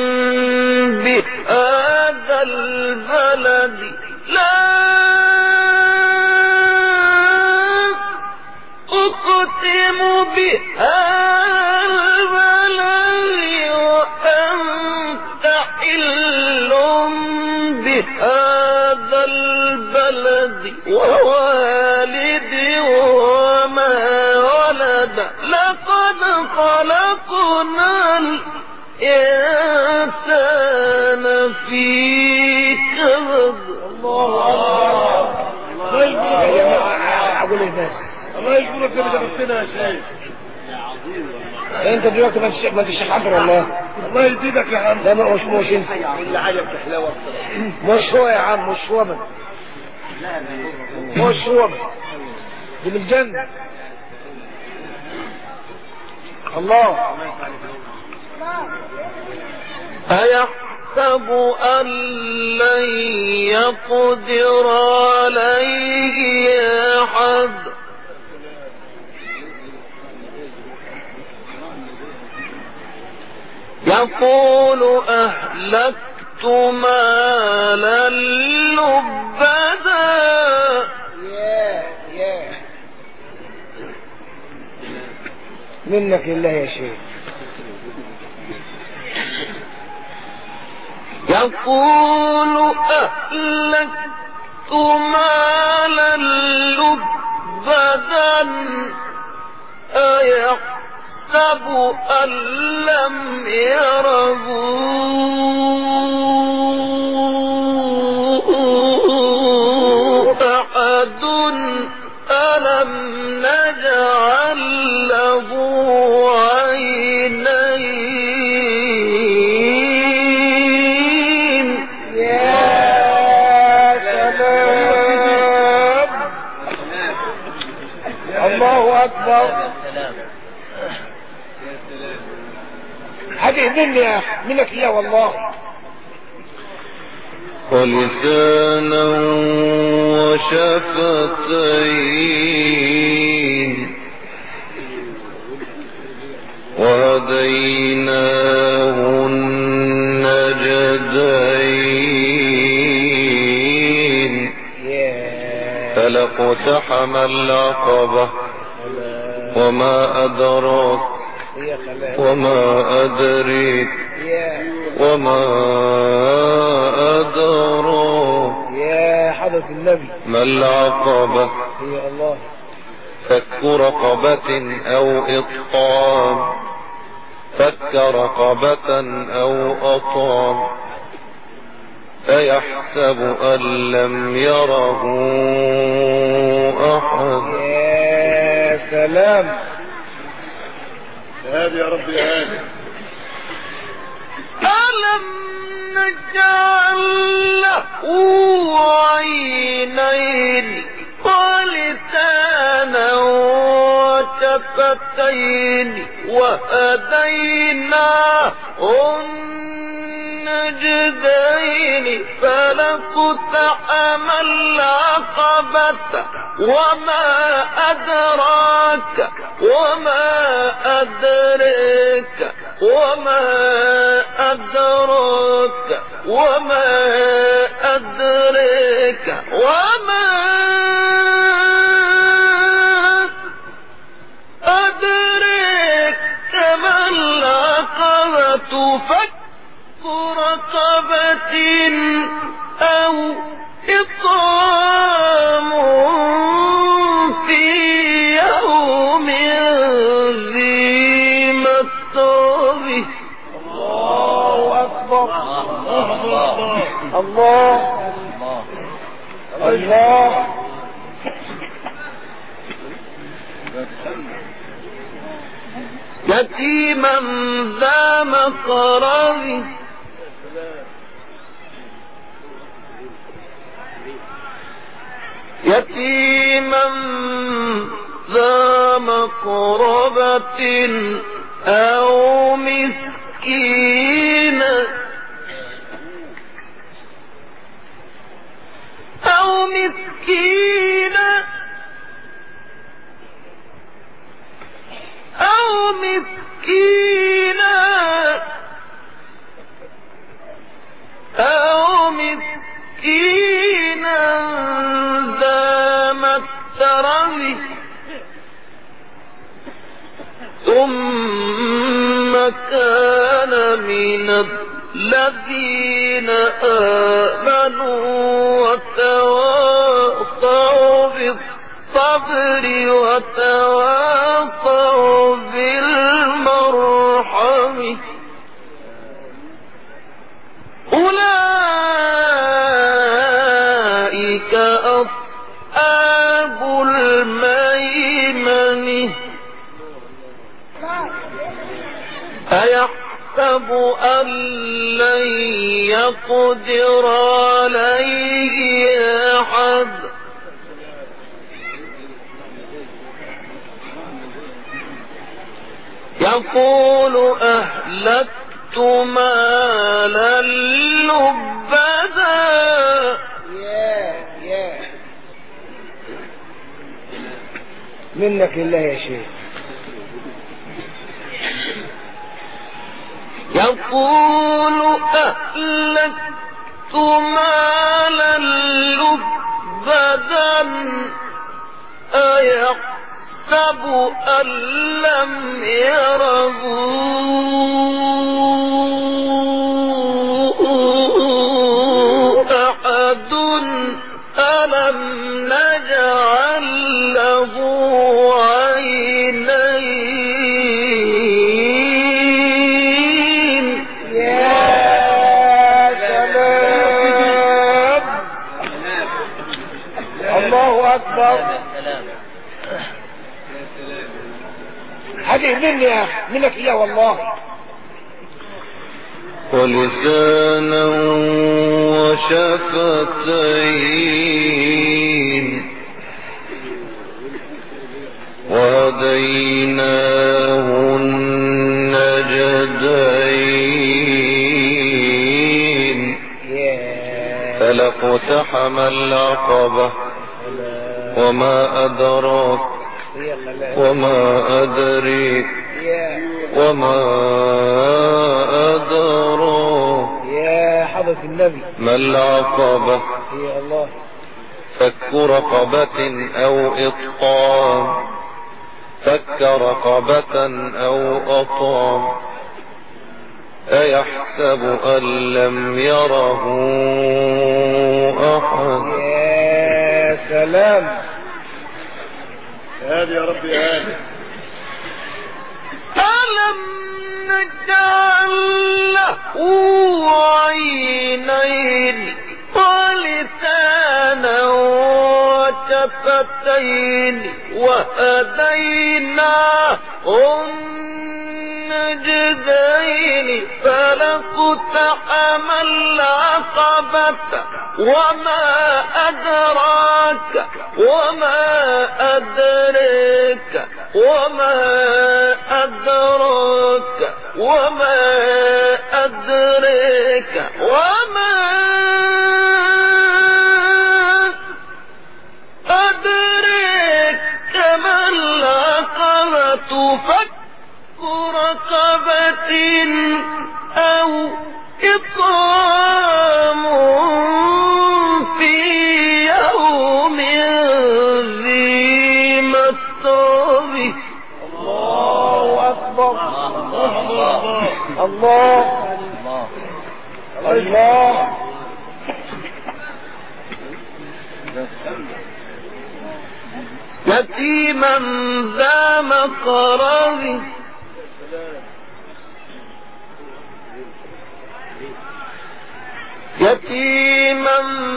بهذا البلد لا أقسم بهذا البلد وأنت حل بهذا البلد ووالد وما ولد لقد خلقنا الإنسان في كبد. الله يا جماعة أقول إيه بس الله يشكرك اللي جبتنا يا شيخ. انت دلوقتي ما انتش الشيخ عبد الله. الله يزيدك يا عم. لا مش انت اللي عجب تحلاوه مش هو يا عم مش هو من مش هو من دي من الجنة. الله أيحسب أن لن يقدر عليه أحد يقول أهلكت مالا لبدا. منك لله يا شيخ. يقول أهلكت مالا لبدا أيحسب أن لم يره أحد ألم نجعل له عينين. يا سلام الله أكبر. هذه مني يا أخي منك يا والله. ولسانا وشفتين وهديناه النجدين فلاقتحم العقبة وما أدراك وما أدريك وما أدراك يا حضرة النبي ما العقبة يا الله. فك رقبة أو إطعام فك رقبة أو أطعام أيحسب أن لم يره أحد. يا سلام هذه يا رب يا هادي. ألم نجعل له عينين ولسانا وشفتين وهديناه النجدين فلاقتحم العقبة وما أدراك وما أدريك وما أدراك وما أدرك وما أدرك ما العقبة فك رقبة أو إطعام في يوم ذي مسغبة. الله أكبر. الله الله. يتيما ذا مقربة يتيما ذا مقربة أو مسكينا أو مسكينا أو مسكينا أو مسكينا ذا متربة ثم كان من الذين آمنوا وتواصوا بالصبر وتواصوا بالمرحمة أولئك أصحاب الميمنة أيحسب أن لن يقدر عليه أحد يقول أهلكت مالا لبدا. منك لله يا شيخ. يقول أهلكت مالا لبدا أيحسب أن لم يره أحد ألم نجعل له عينين. يا سلام. الله أكبر. هذه مني يا أخي، منك إياه والله. ولسانا وشفتين وهديناه النجدين فلاقتحم العقبة وما أدراك وما أدريك وما أدراك يا حضرة النبي ما العقبة يا الله. فك رقبة أو إطعام فك رقبة أو أطعام أيحسب أن لم يره أحد. يا سلام. هذه يا ربي هذه. ألم نجعل له عينين ولسانا وشفتين وهديناه النجدين فلاقتحم العقبة وما أدراك وما أدرك وما أدراك وما أدرك وما أدرك ما العقبة فك رقبة أو إطعام في يوم ذي مسغبة. الله أكبر. الله الله. يتيما ذا مقربة يتيما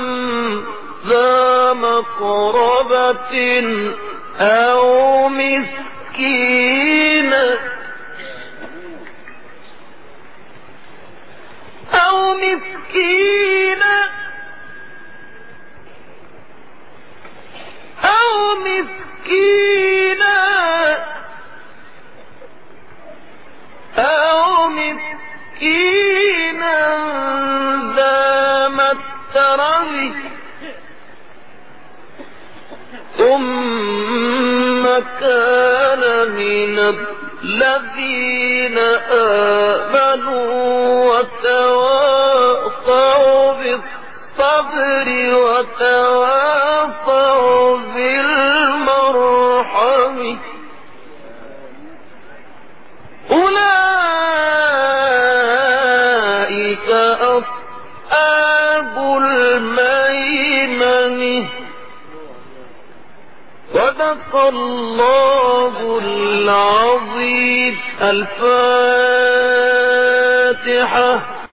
ذا مقربة أو مسكينا ذا متربة ثم كان من الذين آمنوا وتواصوا بالصبر وتواصوا بالمرحم أولئك أصحاب الميمنة. صدق الله العظيم. الفاتحة.